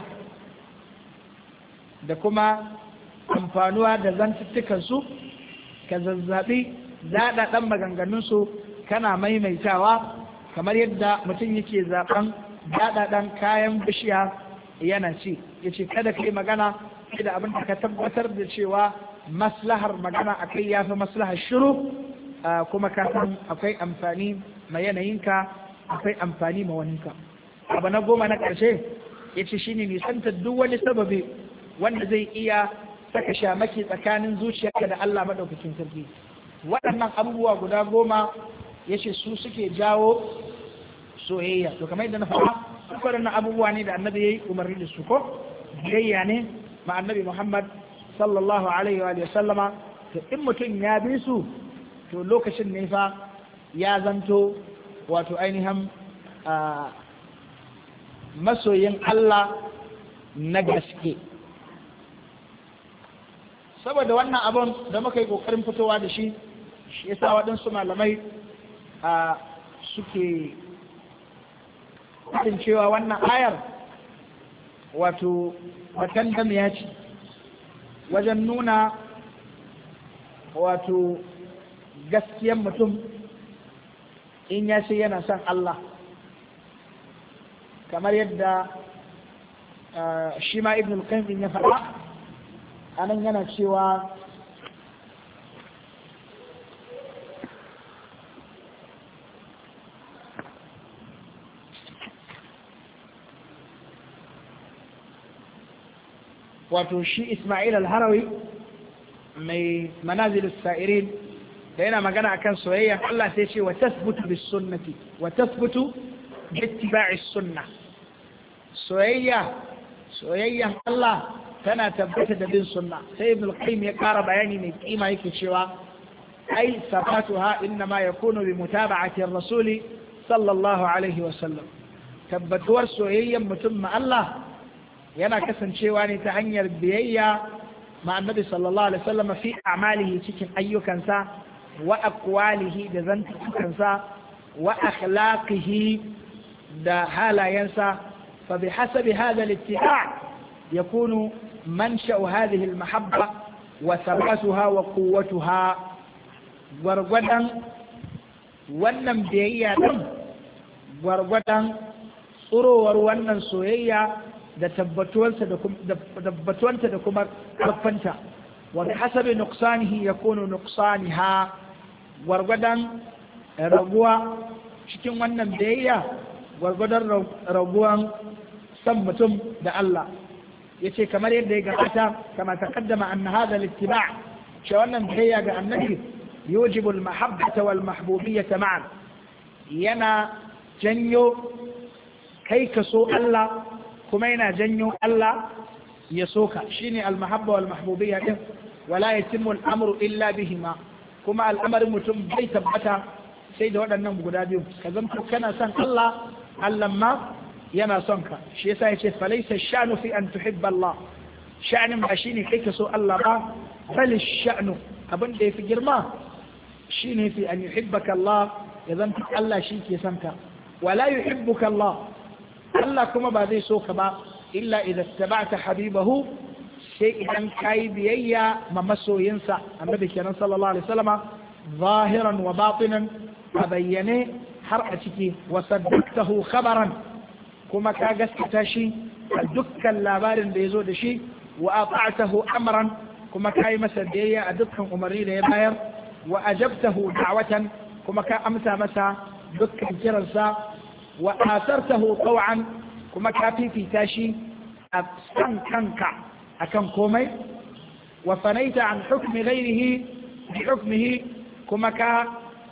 da kuma amfanuwa da zantuttukansu ka zazzaɓi daɗaɗɗen maganganunsu kana maimaitawa kamar yadda mutum yake zaɓen daɗaɗɗen kayan bishiya yana ci ya ce kada ka yi magana da abin da ka tabbatar da cewa maslahar magana a kai ya fi maslahar shiru kuma ka san akwai amfani ma yanayinka akwai amfani ma waninka abu na goma na ƙarshe yace shine nisanta duk wani sababi wanda zai iya saka shamaki tsakanin zuciyarka da Allah madaukakin sarki. Waɗannan abubuwa guda goma yace su suke jawo soyayya. To kamar yadda na faɗa waɗannan abubuwa ne da annabi yayi umarni da su ko biyayya ne ma annabi Muhammad sallallahu alaihi wa sallama. To in mutum ya bi su to lokacin ne fa ya zanto wato ainihin masoyin Allah na gaske. Saboda wannan abun da muka yi ƙoƙarin fitowa da shi shi yasa waɗansu malamai a suke faɗin cewa wannan ayar wato batan ya ce wajen nuna wato gaskiyan mutum in ya ce yana son Allah, kamar yadda shi ma ibn al-qayyim ya faɗa anan yana cewa wato shi Ismail al-Harawi mai manazil as-sa'irin da yana magana akan soyayya Allah sai ce wa tasbutu bis sunnati wa tasbutu bi ittiba'i sunnah. Soyayya soyayyan Allah tana tabbata da bin sunna. Sai Ibn al-Qayyim ya kara bayani mai kima yake cewa ai sabatuha inna ma yakunu bi mutaba'ati ar-rasuli sallallahu alaihi wa sallam. Tabbatuwar soyayyan mutum ma Allah yana kasancewa ne ta hanyar biyayya ma annabi sallallahu alaihi wasallam fi a'malihi cikin ayyukansa wa aqwalihi da zantukansa wa akhlaqihi da halayensa fa bihasabi hadha al-ittiba' yakunu mansha'u hadhihi al-mahabba wa thabatuha wa quwwatuha. Gwargwadon wannan biyayya din gwargwadon tsurowar wannan soyayya da tabbatuwarsa da tabbatuwanta da kuma karfanta. Wa hasabi nuqsanihi yakunu nuqsaniha. Gwargwadon raguwa cikin wannan biyayya gwargwadon raguwan san mutum da Allah. Yace kamar yadda ya gabata kama taqaddama anna hadha al-ittiba' shi wannan biyayya ga annabi yujibu al-mahabbata wal mahbubiyyata ma'an, yana janyo kai ka so Allah kuma yana janyo Allah ya soka. Shine al-mahabba wal mahbubiyya din. Wala yatimmu al-amru illa bihima, kuma al'amarin mutum bai tabbata sai da waɗannan guda biyu. Ka zanto kana son Allah, Allah ma yana son ka. Shi yasa yace falaysa ash-sha'nu fi an tuhibba Allah. Sha'nin ba shine kai ka so Allah ba, bal ash-sha'nu abin da yafi girma shine fi an yuhibbaka Allah, ya zanto Allah shi ke son ka. Wala yuhibbuka Allah, Allah kuma ba zai so ka ba illa idan tabata habibahu, sai idan kai biyayya ma masoyinsa annabi kenan sallallahu alaihi wasallama zahiran wa batinan, a bayyane har a ciki, wa saddaqtahu khabaran, kuma ka gaskata shi a dukkan labarin da yazo da shi, wa ata'tahu amran, kuma kai masa biyayya a dukkan umarni da ya bayar, wa ajabtahu da'watan, kuma ka amsa masa dukkan kiransa, wa asartahu taw'an, kuma ka fifita shi a san kanka akan komai, wa fanaita an hukmi ghairihi bi hukmihi, kuma ka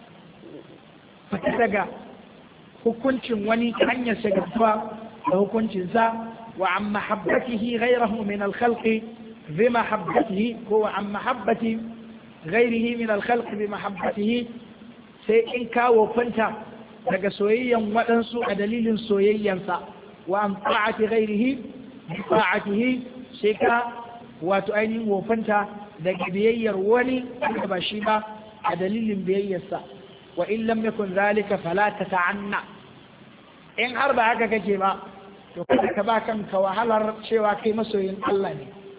fita daga hukuncin wani ta hanyar shagartuwa da hukuncinsa, wa an mahabbatihi ghairahu min al-khalqi bi mahabbatihi, ko wa an mahabbati ghairihi min al-khalqi bi mahabbatihi, sai in kawo fanta daga soyayyan waɗansu a dalilin soyayyansa, wa an ta'ati ghairihi bi ta'atihi, sai ka wato ainihin wofanta daga biyayyar wani da ba shi ba a dalilin biyayyarsa. Wa in lam yakun zalika fala tata'anna, in har ba haka kake ba to kada ka ba kanka wahalar cewa kai masoyin Allah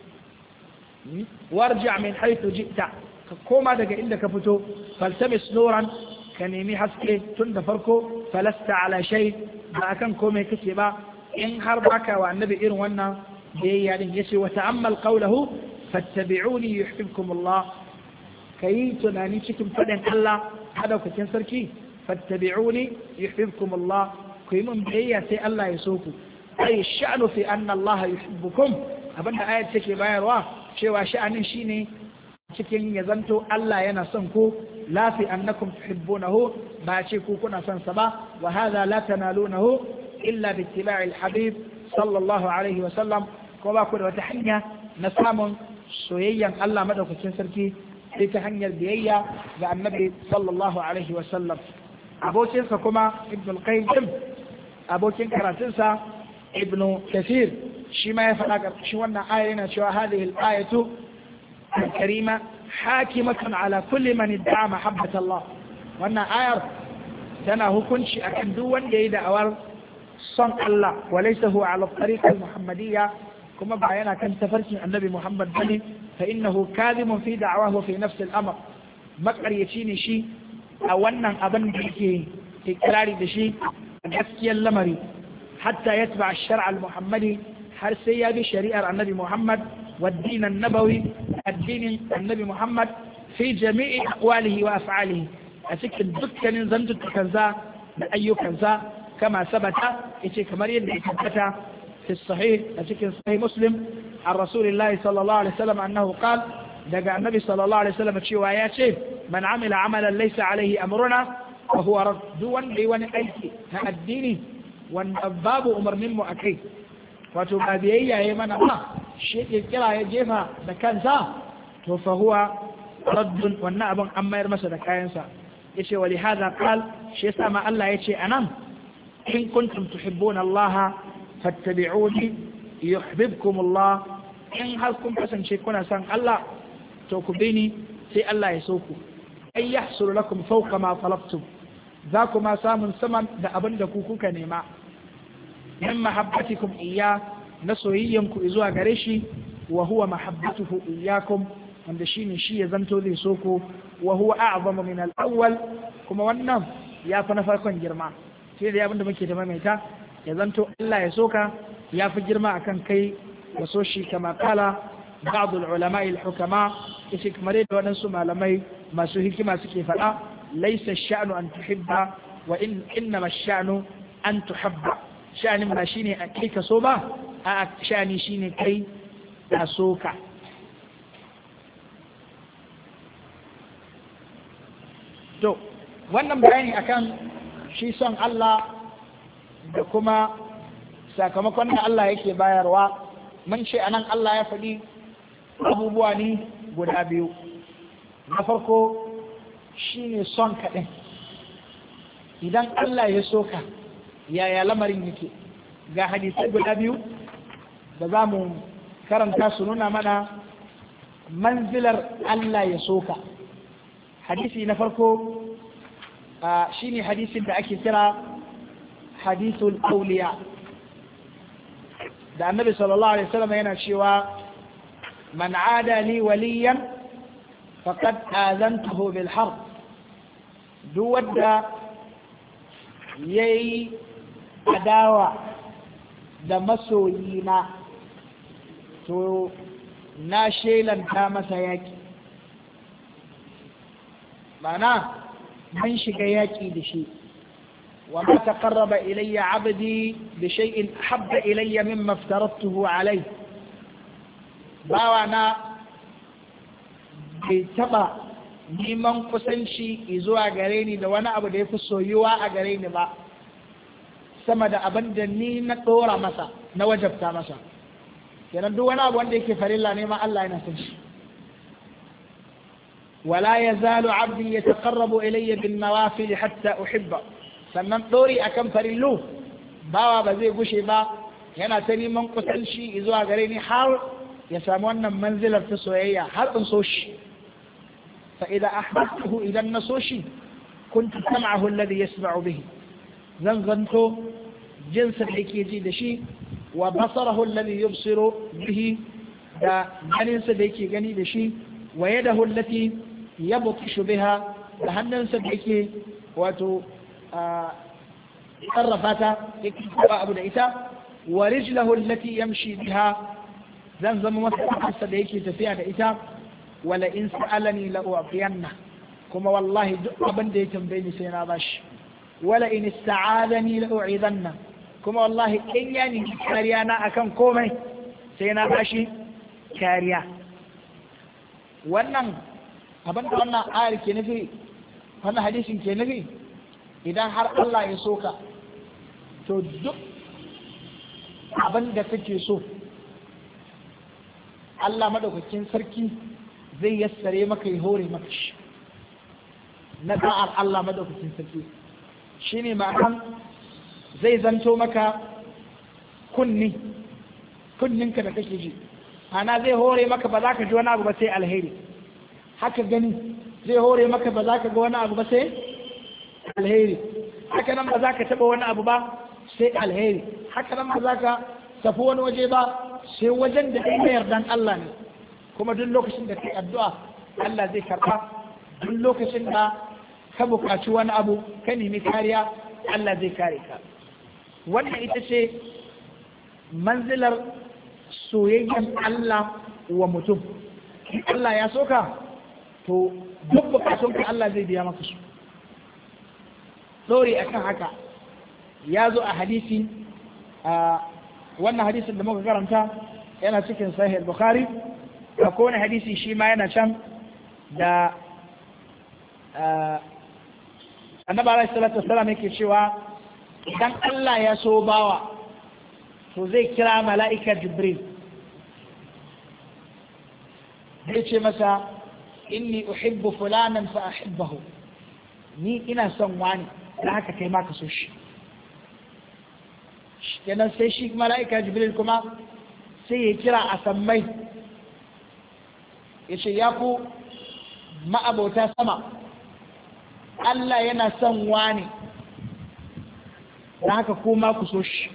ne. Warji' min haythu ji'ta, ka koma daga inda ka fito. Faltamis nuran, ka nemi haske tun da farko. Falasta ala shay, ba akan komai kake ba in har baka wa annabi irin wannan biyayya din. Yace wa ta'ammal qawluhu fattabi'uni yuhibbukum Allah, kai tunani cikin fadin Allah madaukakin sarki, fattabi'uni yuhibbukum Allah, ku yi mun biyayya sai Allah ya so ku. ai sha'nu fi anna Allah yuhibbukum abinda ayat take bayarwa cewa sha'anin shine cikin ya zanto Allah yana son ku la fi annakum tuhibbunahu ba ce ku kuna son sa ba wa hadha la tanalunahu illa bi ittiba'i al-habib sallallahu alaihi wa sallam ko ba ku da wata hanya na samun soyayyan Allah madaukakin sarki sai ta hanyar biyayya ga annabi sallallahu alaihi wa sallam abokinsa kuma ibn al-qayyim abokin karatunsa ibn kathir shi ma ya faɗa ƙarƙashin wannan aya yana cewa hadhihi al-ayatu al-karima hakimatun ala kulli man idda'a mahabbata Allah wannan ayar tana hukunci akan duk wanda yayi da'awar son Allah wa laysa huwa ala tariqa al-muhammadiyya kuma ba yana kan tafarkin annabi Muhammad bane fa innahu kadhimun fi da'wahu fi nafs al-amr makaryaci ne shi a wannan abin da yake ikrari da shi gaskiyar lamari hatta yatba ash-shar'a al-muhammadi har sai ya bi shari'ar annabi Muhammad wa ad-din an-nabawi addinin annabi Muhammad fi jami'i aqwalihi wa af'alihi a cikin dukkanin zantukansa da ayyukansa kama sabata yace kamar yadda ya tabbata في الصحيح لكن صحيح مسلم عن رسول الله صلى الله عليه وسلم أنه قال دقى النبي صلى الله عليه وسلم تشيوايات من عمل عملا ليس عليه أمرنا وهو رد دون لون أيكي الديني والباب أمر من مؤكي وتباديي يمن الله شيء كلا يجيفها دكان سا فهو رد والنعب أما يرمس دكاين سا يشي ولهذا قال شيء سامع الله يشي أنا إن كنتم تحبون الله fattabi'uni yuhibbukum Allah in har kun kasance kuna san Allah to ku bi ni sai Allah ya so ku ay yahsul lakum fawqa ma talabtum za ku ma samun saman da abin da ku kuka nema min mahabbatikum iyya na soyayyan ku zuwa gare shi wa huwa mahabbatuhu iyyakum wanda shine shi ya zanto zai so ku wa huwa a'zamu min al-awwal kuma wannan ya fa na farkon girma sai da abin da muke da maimaita ya zanto Allah ya soka ya fi girma akan kai ya so shi kama kala ba'dul ulama al-hukama yace kamar yadda waɗansu malamai masu hikima suke faɗa laysa sha'nu an tuhibba wa in innama sha'nu an tuhabba sha'nin ba shine a kai ka so ba a sha'ni shine kai ka soka to wannan bayani akan shi son Allah da kuma sakamakon da Allah yake bayarwa mun ce anan Allah ya faɗi abubuwa ne guda biyu na farko shine son kaɗin idan Allah ya so ka yaya lamarin yake ga hadisai guda biyu da za mu karanta su nuna mana manzilar Allah ya so ka hadisi na farko shine hadisin da ake kira hadithul awliya da annabi sallallahu alaihi wasallam yana cewa man aada li waliyan faqad azantuhu bil harb duk wanda yayi adawa da masoyina to na shelanta masa yaki mana mun shiga yaki da shi وما تقرب إلي عبدي بشيء أحب إلي مما افترضته عليه باوانا بيتبع neman kusanci zuwa gare ni da wani abu da ya fi soyuwa a gare ni ba sama da abin da ni na ɗora masa na wajabta masa kenan duk wani abu wanda yake farilla ne ma Allah yana son shi wala yazalu abdi yataqarrabu ilayya bin nawafil hatta uhibba sannan ɗori a kan farillu bawa ba zai gushe ba yana ta neman kusanci zuwa gare ni har ya samu wannan manzilar ta soyayya har in so shi fa idan ahbabtuhu idan na so shi kuntu sam'ahu alladhi yasma'u bihi zan zanto jinsin da yake ji da shi wa basarahu alladhi yubsiru bihi da ganinsa da yake gani da shi wa yadahu allati yabtishu biha da hannunsa da yake wato sarrafa ta yake ba abu da ita wa rijlahu allati yamshi biha zan zama masa kafarsa da yake tafiya da ita wala in sa'alani la u'tiyanna kuma wallahi duk abin da ya tambaye ni sai na bashi wala in ista'adani la u'idanna kuma wallahi in ya nemi kariya na akan komai sai na bashi kariya. Wannan abin da wannan ayar ke nufi, wannan hadisin ke nufi, idan har Allah ya so ka to duk abin da kake so Allah madaukakin sarki zai yassare maka ya hore maka shi na da'ar Allah madaukakin sarki. Shine ma'an zai zanto maka kunni kunninka da kake ji, ana zai hore maka ba za ka ji wani abu ba sai alheri. Haka gani zai hore maka ba za ka ga wani abu ba sai alheri. Haka nan ba za ka taɓa wani abu ba sai alheri. Haka nan ba za ka tafi wani waje ba sai wajen da ɗaya yardan Allah ne. Kuma duk lokacin da kai addu'a Allah zai karɓa. Duk lokacin da ka buƙaci wani abu ka nemi kariya Allah zai kare ka. Wannan ita ce manzilar soyayyen Allah wa mutum. In Allah ya soka to duk bukatunka Allah zai biya maka su. Dore akan haka ya zo a hadisi, a wannan hadisin da muka karanta yana cikin sahih Bukhari, da kowane hadisi shi ma yana can da annabi alaihi salatu wassalam yake cewa idan Allah ya so bawa to zai kira mala'ika Jibril zai ce masa inni uhibbu fulanan fa ahibbahu, ni ina son wani da haka kai ma ka so shi. Kenan sai shi mala'ika Jibril kuma sai ya kira a sammai ya ce ya ku ma'abota sama, Allah yana son wani da haka kuma ku so shi.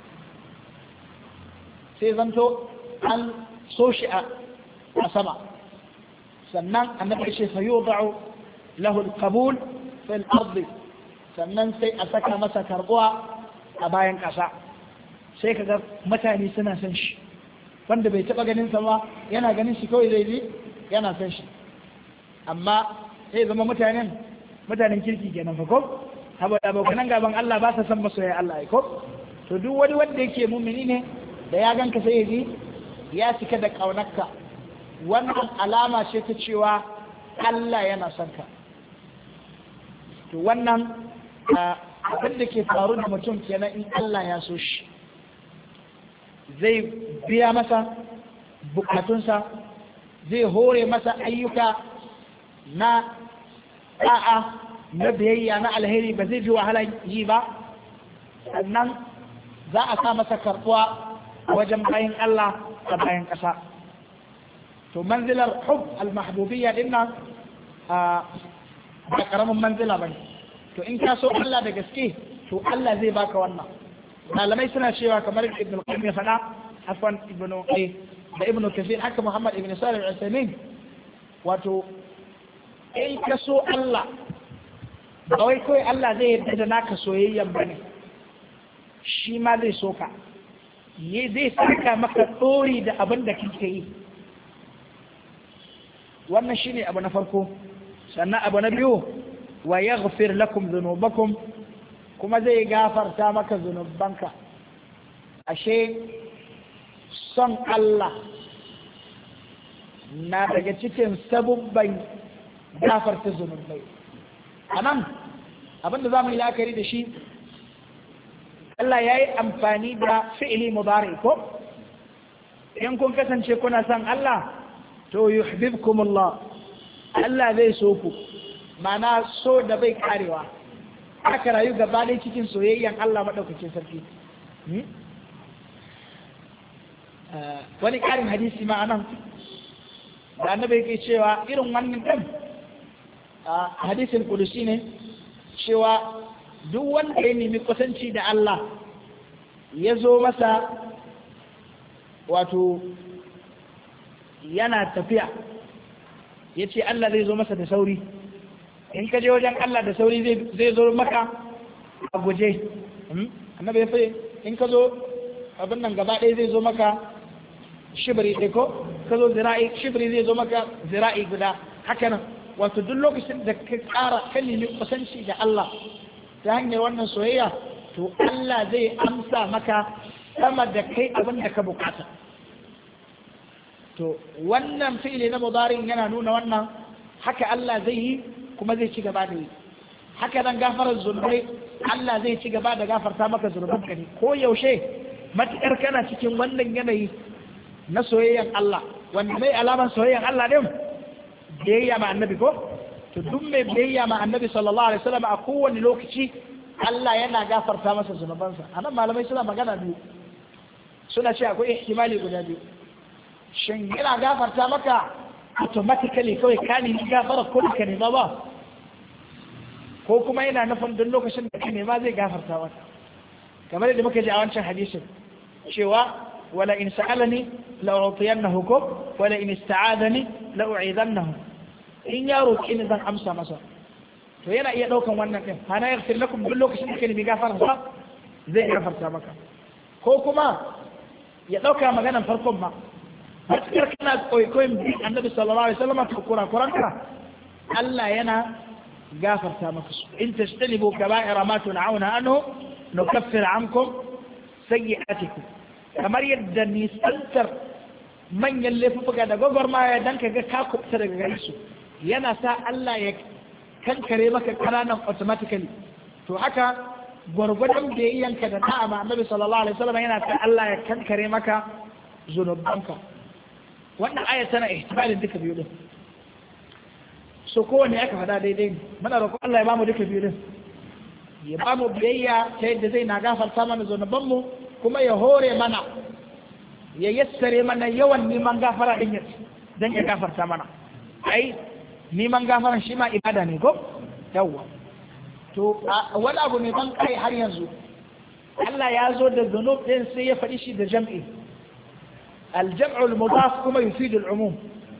Sai zanto an so shi a sama, sannan annabi ce fa yudau lahu alqabul fil ardi, sannan sai a saka masa karbuwa a bayan ƙasa. Sai kaga mutane suna san shi, wanda bai taba ganin sa ba yana ganin shi kawai zai ji yana san shi, amma sai zama mutanen mutanen kirki kenan fa ko saboda abokan gaban Allah ba sa san masoya Allah ai ko. To duk wani wanda yake mumini ne da ya ganka sai ya ji ya cika da kaunarka, wannan alama ce ta cewa Allah yana son ka. To wannan abin da ke faru da mutum kenan in Allah ya so shi, zai biya masa bukatunsa, zai hore masa ayyuka na da'a na biyayya na alheri, ba zai ji wahala yi ba, sannan za a sa masa karbuwa a wajen bayan Allah a bayan ƙasa. To manzilar hub al-mahbubiyya din nan ba karamin manzila bane. To in ka so Allah da gaske to Allah zai baka wannan. Malamai suna cewa kamar Ibn al-Qayyim ya faɗa, afwan Ibn Qayyim da Ibn Kathir, haka Muhammad Ibn Salih al-Uthaymeen, wato in ka so Allah ba wai kawai Allah zai yarda da naka soyayyan bane, shi ma zai so ka, zai saka maka tsori da abin da kike yi. Wannan shine abu na farko. Sannan abu na biyu, wa yaghfir lakum dhunubakum, kuma zai gafarta maka zunubanka. Ashe son Allah na daga cikin sabubban gafarta zunubai. Anan abinda za mu yi la'akari da shi, Allah ya yi amfani da fi'ili mudari ko? In kun kasance kuna son Allah, to yuhibbukumullah, Allah zai so ku, mana so da bai karewa, aka rayu gaba ɗaya cikin soyayyan Allah maɗaukakin sarki. Wani ƙarin hadisi ma'anan da annabi yake cewa irin wannan ɗin hadisin kudusi ne, cewa duk wanda ya nemi kusanci da Allah ya zo masa wato yana tafiya, ya ce Allah zai zo masa da sauri. In ka je wajen Allah da sauri zai zo maka a guje. Annabi ya fi in ka zo abin nan gaba ɗaya zai zo maka shibiri ɗaya ko ka zo zira'i shibiri zai zo maka zira'i guda. Haka nan wato duk lokacin da ka ƙara ka nemi kusanci da Allah ta hanyar wannan soyayya, to Allah zai amsa maka sama da kai abin da ka bukata. To wannan fi'ili na mudarin yana nuna wannan haka Allah zai yi kuma zai ci gaba da yi. Haka nan gafarar zunubai Allah zai ci gaba da gafarta maka zunubanka ne ko yaushe matuƙar kana cikin wannan yanayi na soyayyan Allah wanda mai alaman soyayyan Allah din biyayya ma annabi ko to duk mai biyayya ma annabi sallallahu alaihi wasallam a kowane lokaci Allah yana gafarta masa zunubansa. Anan malamai suna magana biyu suna ce akwai ihtimali guda biyu. Shin yana gafarta maka automatically kawai ka nemi gafara ko ka nema ba ko kuma yana nufin duk lokacin da ka nema zai gafarta maka kamar yadda muka ji a wancan hadisin cewa wala in sa'alani la u'tiyannahu ko wala in ista'adani la u'idannahu in ya roki ni zan amsa masa to yana iya daukan wannan din hana yaghfir lakum duk lokacin da ka nemi gafara sa zai gafarta maka ko kuma ya dauka maganan farkon ma matuƙar kana koyi-koyin annabi sallallahu alaihi wasallam ta kura-kuranka Allah yana gafarta maka su in tajtanibu kaba'ira ma tun'auna anhu nukaffir ankum sayyi'atikum kamar yadda nisantar manyan laifuka da gwagwarmaya dan kaga ka kuɓuta daga gare su yana sa Allah ya kankare maka kananan automatically to haka gwargwadon biyayyanka da na'ama annabi sallallahu alaihi wasallam yana sa Allah ya kankare maka zunubanka. Wannan aya tana ihtimalin duka biyu din so kowanne aka faɗa daidai ne muna roƙon Allah ya bamu duka biyu din ya bamu biyayya ta yadda zai na gafarta mana zunuban mu kuma ya hore mana ya yassare mana yawan neman gafara din ya dan ya gafarta mana ai neman gafaran shi ma ibada ne ko yawwa to wani abu ne ban kai har yanzu Allah ya zo da zunub din sai ya faɗi shi da jam'i الجمع المضاف كما يفيد العموم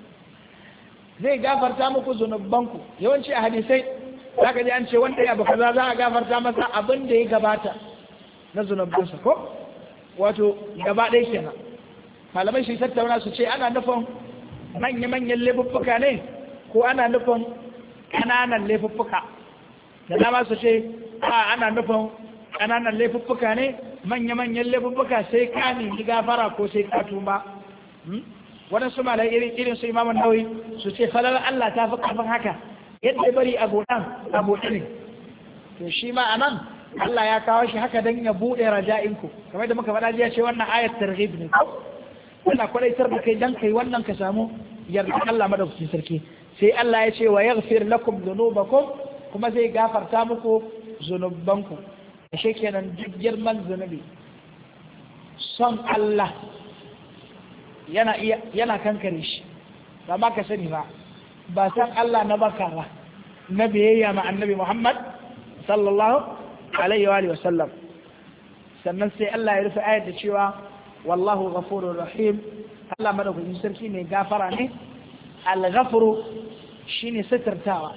zai gafarta muku zunubanku yawanci a hadisai zaka ji an ce wanda ya abu kaza za a gafarta masa abin da ya gabata na zunubansa ko wato gaba ɗaya kenan malamai shi tattauna su ce ana nufin manya-manyan laifuffuka ne ko ana nufin ƙananan laifuffuka da dama su ce a ana nufin ƙananan laifuffuka ne manya-manyan laifuffuka sai ka nemi gafara ko sai ka tuba waɗansu malai irin irin su imamun nawawi su ce falal Allah ta fi ƙarfin haka yadda bari abodan abodan ne to shi ma anan Allah ya kawo shi haka dan ya buɗe raja'inku kamar da muka faɗa jiya ce wannan ayat targhib ne wannan kwadaitar da kai dan kai wannan ka samu yarda Allah madaukakin sarki sai Allah ya ce wa yaghfir lakum dhunubakum kuma zai gafarta muku zunubanku ashe kenan duk girman zunubi son Allah yana iya yana kankare shi ba ma ka sani ba ba san Allah na baka ba na biyayya ma annabi Muhammad sallallahu alaihi wa sallam sannan sai Allah ya rufe ayar da cewa wallahu ghafurur rahim Allah madaukakin sarki ne gafara ne al-ghafuru shine sitirtawa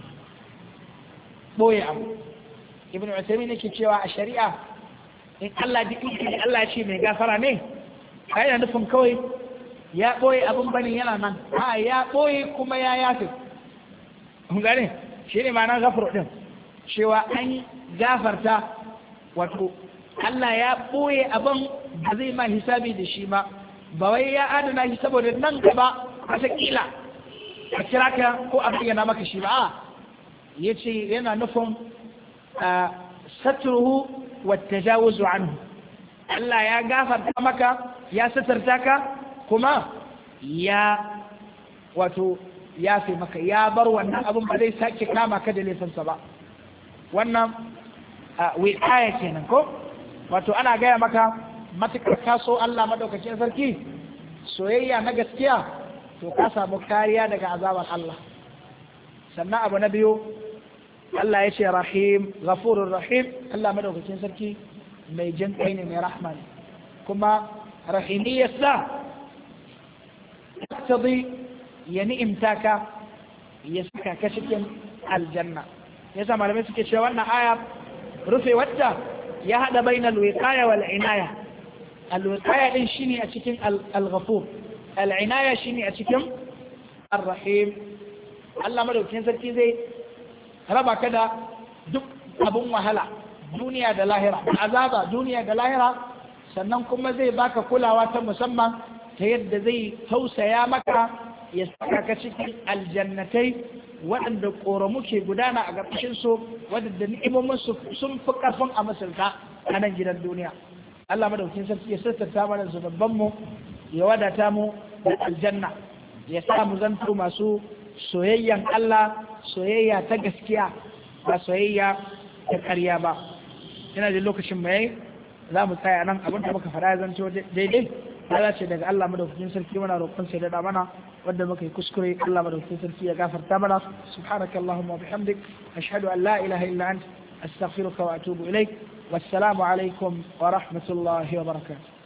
boye abu ibn Uthaymeen yake cewa a shari'a in Allah duk ne Allah ya ce mai gafara ne kai yana nufin kawai ya boye abun bane yana nan a ya boye kuma ya yafe mun gane shine ma'anar ghafur din cewa an gafarta wato Allah ya boye abun da zai ma hisabi da shi ma ba wai ya adana shi saboda nan gaba wata kila a kira ka ko a bayyana maka shi ba a yace yana nufin satruhu wa tajawuzu anhu Allah ya gafarta maka ya satarta ka kuma ya wato ya fi maka ya bar wannan abin ba zai sake kama ka da laifinsa ba wannan wi'aya kenan ko wato ana gaya maka matukar kaso Allah madaukakin sarki soyayya na gaskiya to ka samu kariya daga azabar Allah sannan abu na biyu Allah ya ce rahim ghafurur rahim Allah madaukakin sarki mai jin kai ne mai rahma ne kuma rahimiyarsa taqtadi ya ni'imta ka ya saka ka cikin aljanna yasa malamai suke cewa wannan aya rufe wata ya hada bainal wiqaya wal inaya al wiqaya din shine a cikin al ghafur al inaya shine a cikin ar rahim Allah madaukakin sarki zai raba ka da duk abun wahala duniya da lahira, azaba duniya da lahira, sannan kuma zai baka kulawa ta musamman ta yadda zai tausaya maka ya saka ka cikin aljannatai waɗanda ƙoramu ke gudana a ƙarƙashin su waɗanda ni'imomin su sun fi ƙarfin a misalta a nan gidan duniya. Allah madaukakin sarki ya sassata mana zubabban mu ya wadata mu da aljanna ya sa mu zanto masu soyayyan Allah soyayya ta gaskiya ba soyayya ta ƙarya ba. Ina da lokacin mu yayi za mu tsaya nan abin da muka fara zanto daidai ya ce daga Allah madaukakin sarki muna roƙon sai da mana wanda muka yi kuskure Allah madaukakin sarki ya gafarta mana subhanaka allahumma wa bihamdik ashhadu an la ilaha illa anta astaghfiruka wa atubu ilaik wassalamu alaikum wa rahmatullahi wa barakatuh.